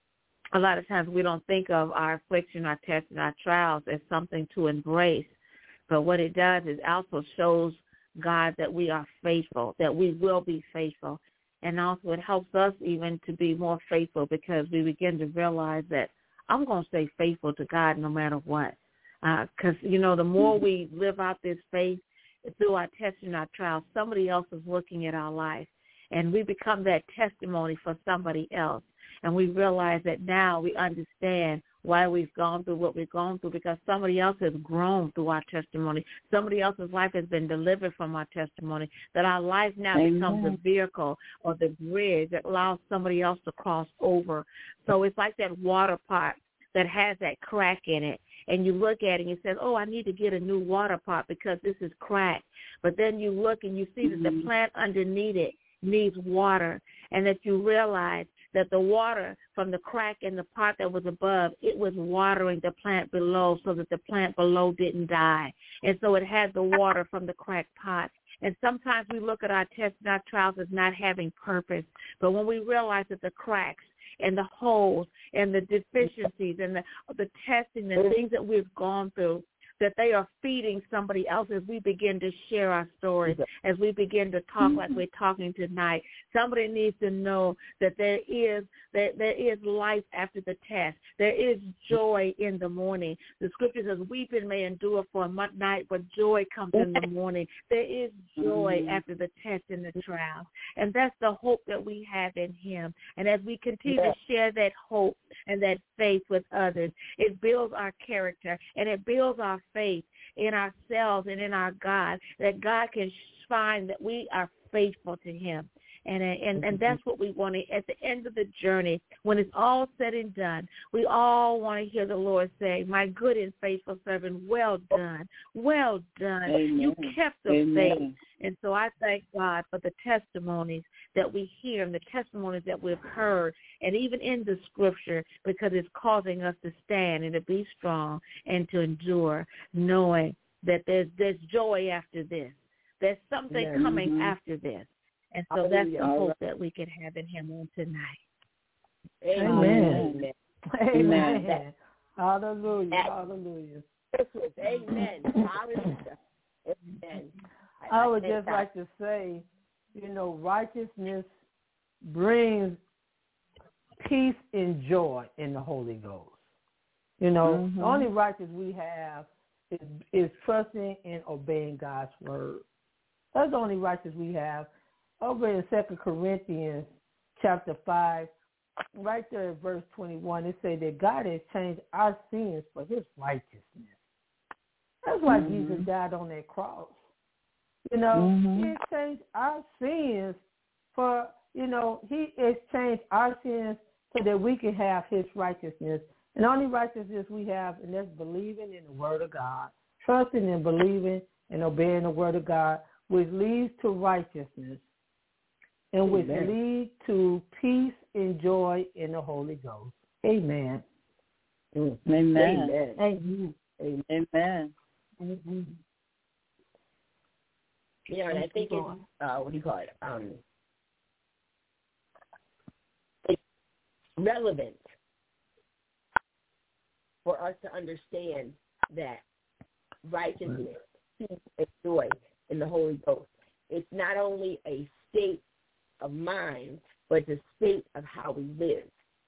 Speaker 6: a lot of times we don't think of our affliction, our tests, and our trials as something to embrace. But what it does is also shows God that we are faithful, that we will be faithful. And also it helps us even to be more faithful because we begin to realize that I'm going to stay faithful to God no matter what. Because, uh, you know, the more we live out this faith through our tests and our trials, somebody else is looking at our life. And we become that testimony for somebody else. And we realize that now we understand why we've gone through what we've gone through because somebody else has grown through our testimony. Somebody else's life has been delivered from our testimony, that our life now Amen. Becomes a vehicle or the bridge that allows somebody else to cross over. So it's like that water pot that has that crack in it. And you look at it and you say, oh, I need to get a new water pot because this is cracked. But then you look and you see mm-hmm. that the plant underneath it needs water, and that you realize that the water from the crack in the pot that was above, it was watering the plant below so that the plant below didn't die. And so it had the water from the cracked pot. And sometimes we look at our tests and our trials as not having purpose. But when we realize that the cracks and the holes and the deficiencies and the, the testing and things that we've gone through, that they are feeding somebody else as we begin to share our stories, as we begin to talk like we're talking tonight. Somebody needs to know that there is that there is life after the test. There is joy in the morning. The scripture says, weeping may endure for a night, but joy comes in the morning. There is joy after the test and the trial. And that's the hope that we have in him. And as we continue to share that hope and that faith with others, it builds our character and it builds our faith in ourselves and in our God, that God can find that we are faithful to him. And and and that's what we want to, at the end of the journey, when it's all said and done, we all want to hear the Lord say, my good and faithful servant, well done, well done. Amen. You kept the Amen. Faith. And so I thank God for the testimonies that we hear and the testimonies that we've heard, and even in the scripture, because it's causing us to stand and to be strong and to endure, knowing that there's there's joy after this. There's something yeah. coming mm-hmm. after this. And so that's the hope that we can have in him on tonight.
Speaker 7: Amen. Amen. Amen. Amen. Hallelujah. Hallelujah.
Speaker 5: Amen. Hallelujah. Amen. I,
Speaker 7: I would just like to say, you know, righteousness brings peace and joy in the Holy Ghost. You know, mm-hmm. the only righteous we have is, is trusting and obeying God's word. That's the only righteous we have. Over in Second Corinthians chapter five, right there in verse twenty-one, it says that God has changed our sins for his righteousness. That's why mm-hmm. Jesus died on that cross. You know, mm-hmm. he exchanged our sins for, you know, he exchanged our sins so that we can have his righteousness. And the only righteousness we have, and that's believing in the word of God, trusting and believing and obeying the word of God, which leads to righteousness and which Amen. Lead to peace and joy in the Holy Ghost. Amen.
Speaker 8: Mm. Amen.
Speaker 5: Amen.
Speaker 8: Amen. Amen.
Speaker 5: Amen. You know, and I think it's, uh, what do you call it? Um, it's relevant for us to understand that righteousness, peace, and joy in the Holy Ghost, it's not only a state of mind, but it's a state of how we live.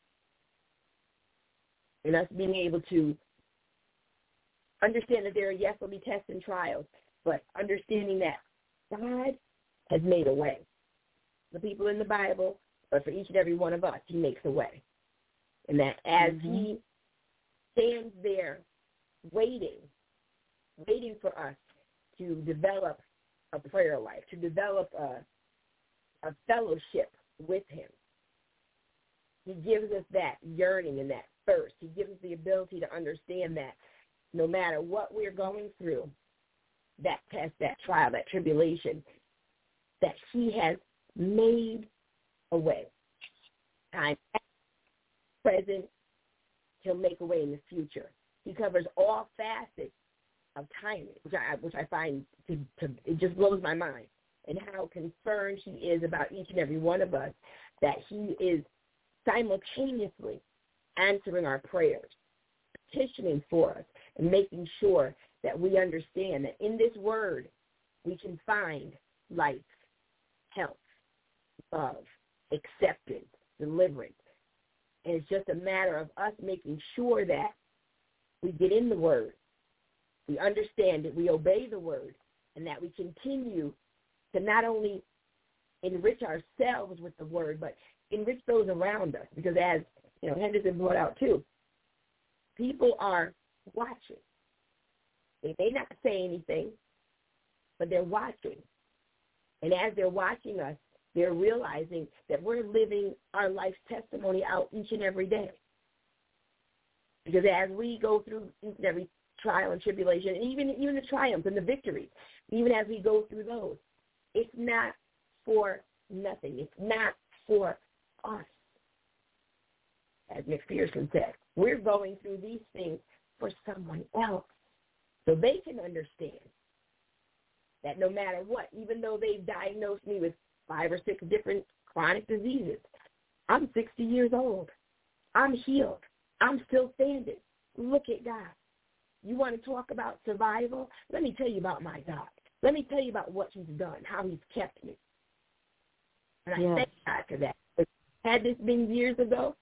Speaker 5: And us being able to understand that there are, yes, will be tests and trials, but understanding that God has made a way. The people in the Bible, but for each and every one of us, he makes a way. And that as mm-hmm. he stands there waiting, waiting for us to develop a prayer life, to develop a, a fellowship with him. He gives us that yearning and that thirst. He gives us the ability to understand that no matter what we're going through, that test, that trial, that tribulation, that he has made a way. Time present, he'll make a way in the future. He covers all facets of timing, which I which I find to, to it just blows my mind, and how concerned he is about each and every one of us, that he is simultaneously answering our prayers, petitioning for us, and making sure that we understand that in this word we can find life, health, love, acceptance, deliverance. And it's just a matter of us making sure that we get in the word, we understand it, we obey the word, and that we continue to not only enrich ourselves with the word, but enrich those around us. Because as, you know, Henderson brought out too, people are watching. They may not say anything, but they're watching. And as they're watching us, they're realizing that we're living our life's testimony out each and every day. Because as we go through each and every trial and tribulation, and even, even the triumphs and the victories, even as we go through those, it's not for nothing. It's not for us. As McPherson said, we're going through these things for someone else, so they can understand that no matter what, even though they've diagnosed me with five or six different chronic diseases, I'm sixty years old. I'm healed. I'm still standing. Look at God. You want to talk about survival? Let me tell you about my God. Let me tell you about what he's done, how he's kept me. And I yes. thank God for that. But had this been years ago,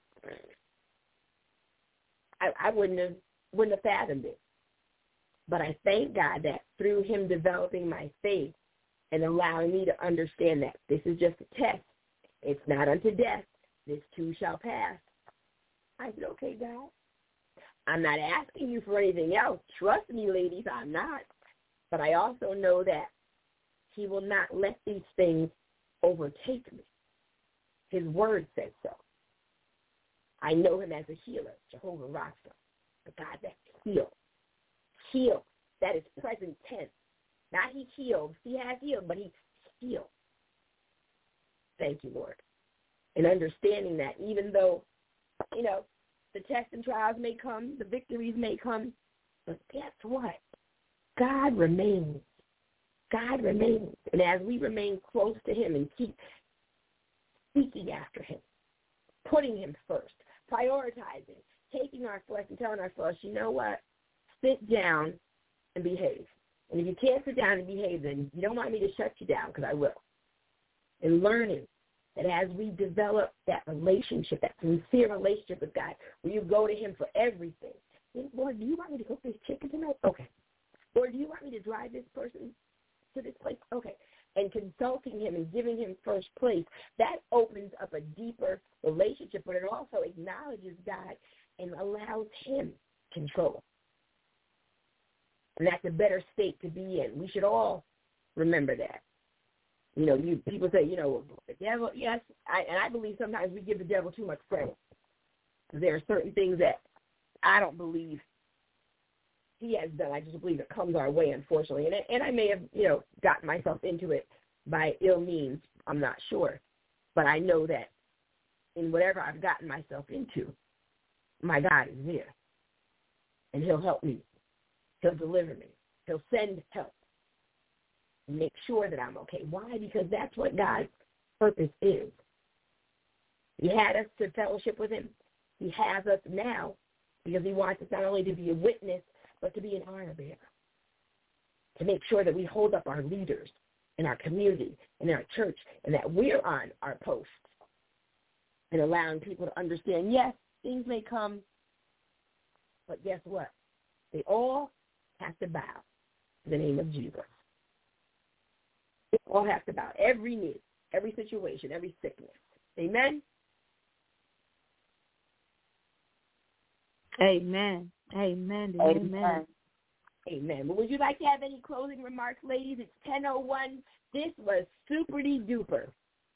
Speaker 5: I, I wouldn't have wouldn't have fathomed it. But I thank God that through him developing my faith and allowing me to understand that this is just a test. It's not unto death. This too shall pass. I said, okay, God. I'm not asking you for anything else. Trust me, ladies, I'm not. But I also know that he will not let these things overtake me. His word says so. I know him as a healer, Jehovah Rapha, the God that heals. Heal. That is present tense. Not he healed. He has healed, but he healed. Thank you, Lord. And understanding that even though, you know, the tests and trials may come, the victories may come, but guess what? God remains. God remains. And as we remain close to him and keep seeking after him, putting him first, prioritizing, taking our flesh and telling our flesh, you know what? Sit down and behave. And if you can't sit down and behave, then you don't want me to shut you down, because I will. And learning that as we develop that relationship, that sincere relationship with God, where you go to him for everything. Lord, do you want me to cook this chicken tonight? Okay. Lord, do you want me to drive this person to this place? Okay. And consulting him and giving him first place, that opens up a deeper relationship, but it also acknowledges God and allows him control. And that's a better state to be in. We should all remember that. You know, you people say, you know, the devil, yes, I, and I believe sometimes we give the devil too much credit. There are certain things that I don't believe he has done. I just believe it comes our way, unfortunately. And, and I may have, you know, gotten myself into it by ill means. I'm not sure. But I know that in whatever I've gotten myself into, my God is there. And he'll help me. He'll deliver me. He'll send help. Make sure that I'm okay. Why? Because that's what God's purpose is. He had us to fellowship with him. He has us now because he wants us not only to be a witness, but to be an honor bearer. To make sure that we hold up our leaders in our community, in our church, and that we're on our posts. And allowing people to understand, yes, things may come, but guess what? They all have to bow to the name of Jesus. They all have to bow. Every need, every situation, every sickness. Amen?
Speaker 6: Amen. Amen. Amen. Amen.
Speaker 5: Amen. But would you like to have any closing remarks, ladies? It's ten oh one. This was super-de duper.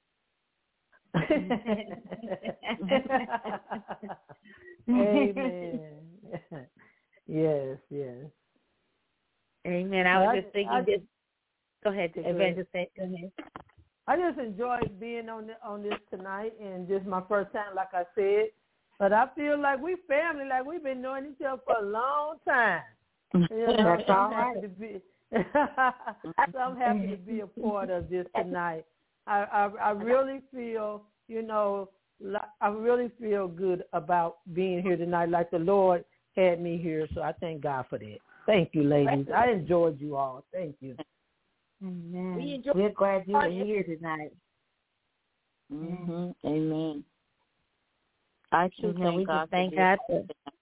Speaker 7: Amen. Yes, yes.
Speaker 6: Amen. I was
Speaker 7: I,
Speaker 6: just thinking
Speaker 7: I,
Speaker 6: this. Go ahead,
Speaker 7: go
Speaker 6: Evangelist. Go ahead.
Speaker 7: I just enjoyed being on the, on this tonight, and just my first time, like I said. But I feel like we family, like we've been knowing each other for a long time. You know,
Speaker 6: That's all
Speaker 7: I'm
Speaker 6: right.
Speaker 7: happy to be, so I'm happy to be a part of this tonight. I, I I really feel, you know, I really feel good about being here tonight, like the Lord had me here. So I thank God for that. Thank you, ladies. I enjoyed you all. Thank you.
Speaker 6: Amen.
Speaker 5: We enjoyed
Speaker 6: We're glad you were here tonight.
Speaker 8: Mm-hmm. Amen. I too
Speaker 6: Amen.
Speaker 8: thank
Speaker 6: we
Speaker 8: God.
Speaker 6: Just thank God. For...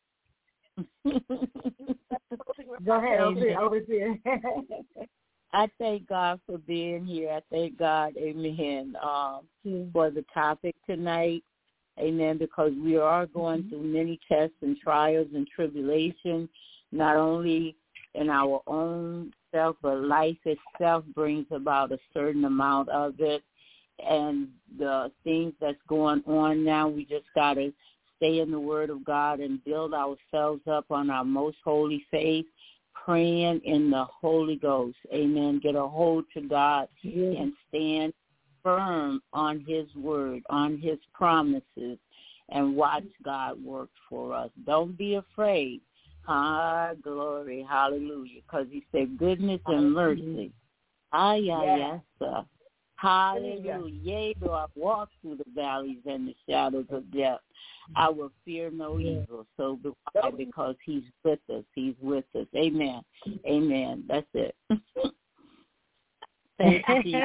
Speaker 6: Go ahead, over, over here.
Speaker 8: I thank God for being here. I thank God, amen, um, mm-hmm. for the topic tonight, amen, because we are going mm-hmm. through many tests and trials and tribulations, not only in our own self, but life itself brings about a certain amount of it. And the things that's going on now, we just got to stay in the Word of God and build ourselves up on our most holy faith, praying in the Holy Ghost. Amen. Get a hold to God yes. and stand firm on His Word, on His promises, and watch God work for us. Don't be afraid. Ah, glory, hallelujah, because He said goodness and mercy. Ah, yeah, yes, sir. Hallelujah. Yea, though I walk through the valleys and the shadows of death, I will fear no evil. So why? Because He's with us. He's with us. Amen. Amen. That's it.
Speaker 6: Thank you.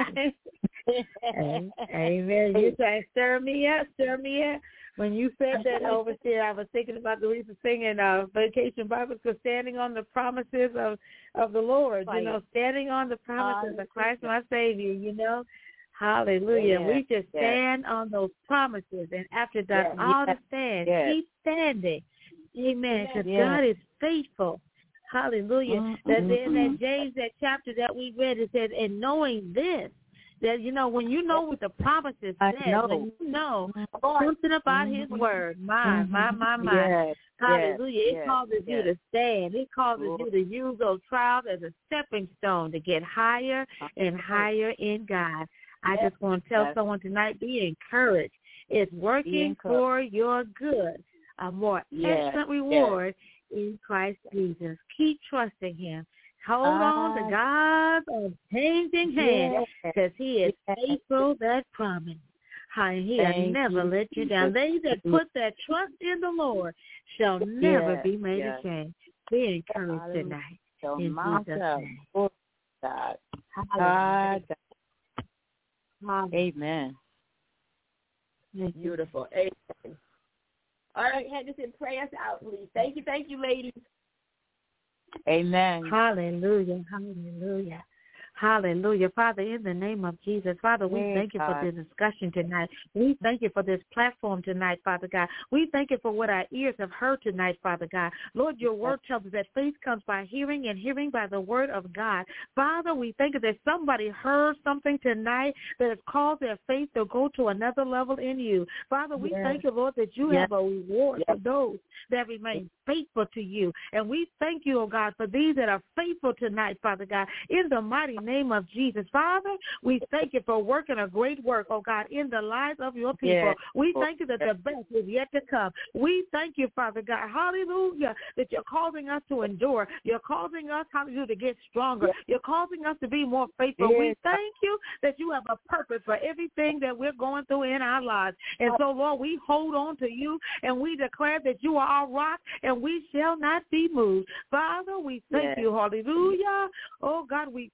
Speaker 6: Amen. You say, stir me up, stir me up. When you said that, overseer, I was thinking about the recent singing uh, Vacation Bible School, standing on the promises of, of the Lord, you know, standing on the promises of Christ my Savior, you know. Hallelujah. Yes, we just yes. stand on those promises, and after that, yes, all yes, to stand, yes. keep standing. Amen, because yes. God is faithful. Hallelujah. Mm-hmm. That in that James, that chapter that we read, it says, and knowing this, that, you know, when you know what the promises says, when you know something about mm-hmm. His word, my, my, my, my, yes, hallelujah, yes, it causes yes. you to stand. It causes Lord. you to use those trials as a stepping stone to get higher and higher in God. I yes. just want to tell yes. someone tonight, be encouraged. It's working for your good, a more yes. excellent reward yes. in Christ Jesus. Keep trusting Him. Hold uh, on to God's unchanging hand, because yes. He is faithful that promise. He has never you. let you down. They that put their trust in the Lord shall never yes. be made yes. ashamed. Be encouraged tonight. So in Jesus' name.
Speaker 8: God. God. Amen.
Speaker 5: Beautiful. Amen. All right, Henderson, pray us out, please. Thank you, thank you, ladies.
Speaker 8: Amen.
Speaker 6: Hallelujah. Hallelujah. Hallelujah. Father, in the name of Jesus, Father, we yes, thank you God. for this discussion tonight. We thank you for this platform tonight, Father God. We thank you for what our ears have heard tonight, Father God. Lord, your word tells us that faith comes by hearing, and hearing by the word of God. Father, we thank you that somebody heard something tonight that has caused their faith to go to another level in you. Father, we yes. thank you, Lord, that you yes. have a reward yes. for those that remain faithful to you. And we thank you, oh God, for these that are faithful tonight, Father God, in the mighty name name of Jesus. Father, we thank you for working a great work, oh God, in the lives of your people. Yes. We thank you that the best is yet to come. We thank you, Father God, hallelujah, that you're causing us to endure. You're causing us, hallelujah, to get stronger. Yes. You're causing us to be more faithful. Yes. We thank you that you have a purpose for everything that we're going through in our lives. And so, Lord, we hold on to you, and we declare that you are our rock, and we shall not be moved. Father, we thank yes. you, hallelujah. Oh, God, we thank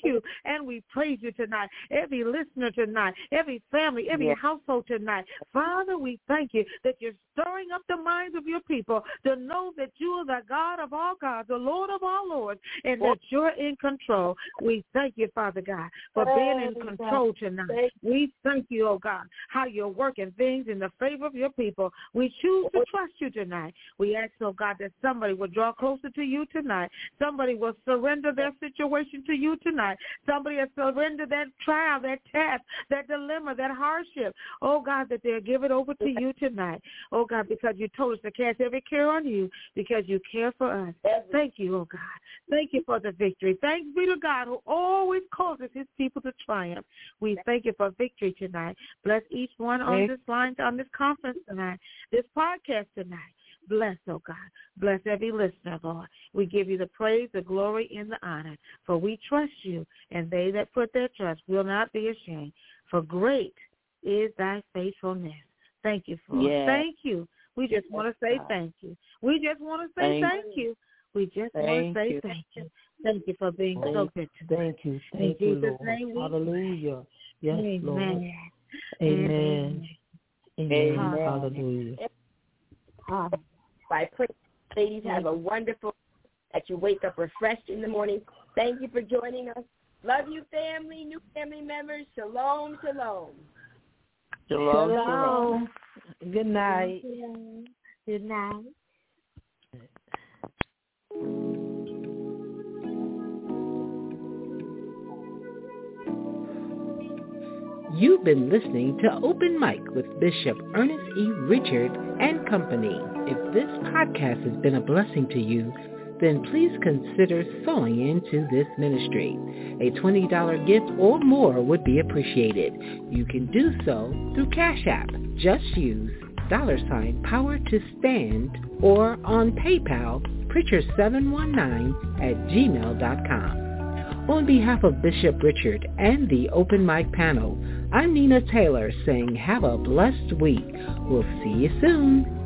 Speaker 6: you and we praise you tonight. Every listener tonight, every family, every yes. household tonight. Father, we thank you that you're stirring up the minds of your people to know that you are the God of all gods, the Lord of all lords, and that you're in control. We thank you, Father God, for being in control tonight. We thank you, oh God, how you're working things in the favor of your people. We choose to trust you tonight. We ask, oh God, that somebody will draw closer to you tonight. Somebody will surrender their situation to you tonight. Somebody will surrender that trial, that test, that dilemma, that hardship. Oh God, that they'll give it over to you tonight. Oh God, because you told us to cast every care on you because you care for us. Thank you, oh God. Thank you for the victory. Thanks be to God who always causes his people to triumph. We thank you for victory tonight. Bless each one on this line, on this conference tonight, this podcast tonight. Bless, oh God. Bless every listener, Lord. We give you the praise, the glory, and the honor. For we trust you, and they that put their trust will not be ashamed. For great is thy faithfulness. Thank you for
Speaker 3: yes.
Speaker 6: it. Thank you. We just want to say thank you. We just want to say thank, thank you. We just
Speaker 3: thank
Speaker 6: want to say
Speaker 3: you.
Speaker 6: thank you. Thank you for being
Speaker 3: thank,
Speaker 6: so good to me.
Speaker 3: Thank you. Thank
Speaker 6: In
Speaker 3: you,
Speaker 6: Jesus'
Speaker 3: Lord.
Speaker 6: name we
Speaker 3: Hallelujah. Yes,
Speaker 6: Amen.
Speaker 3: Lord.
Speaker 6: Amen.
Speaker 3: Amen. Amen.
Speaker 5: Amen.
Speaker 3: Hallelujah.
Speaker 5: I pray, ladies, have a wonderful, that you wake up refreshed in the morning. Thank you for joining us. Love you, family, new family members. Shalom, shalom.
Speaker 3: Shalom,
Speaker 6: Shalom.
Speaker 3: shalom. Good night.
Speaker 6: Good night.
Speaker 4: You've been listening to Open Mic with Bishop Ernest E. Richard and Company. If this podcast has been a blessing to you, then please consider sowing into this ministry. A twenty dollars gift or more would be appreciated. You can do so through Cash App. Just use dollar sign power to stand or on PayPal, preacher seven one nine at gmail dot com. On behalf of Bishop Richard and the Open Mic panel, I'm Nina Taylor saying have a blessed week. We'll see you soon.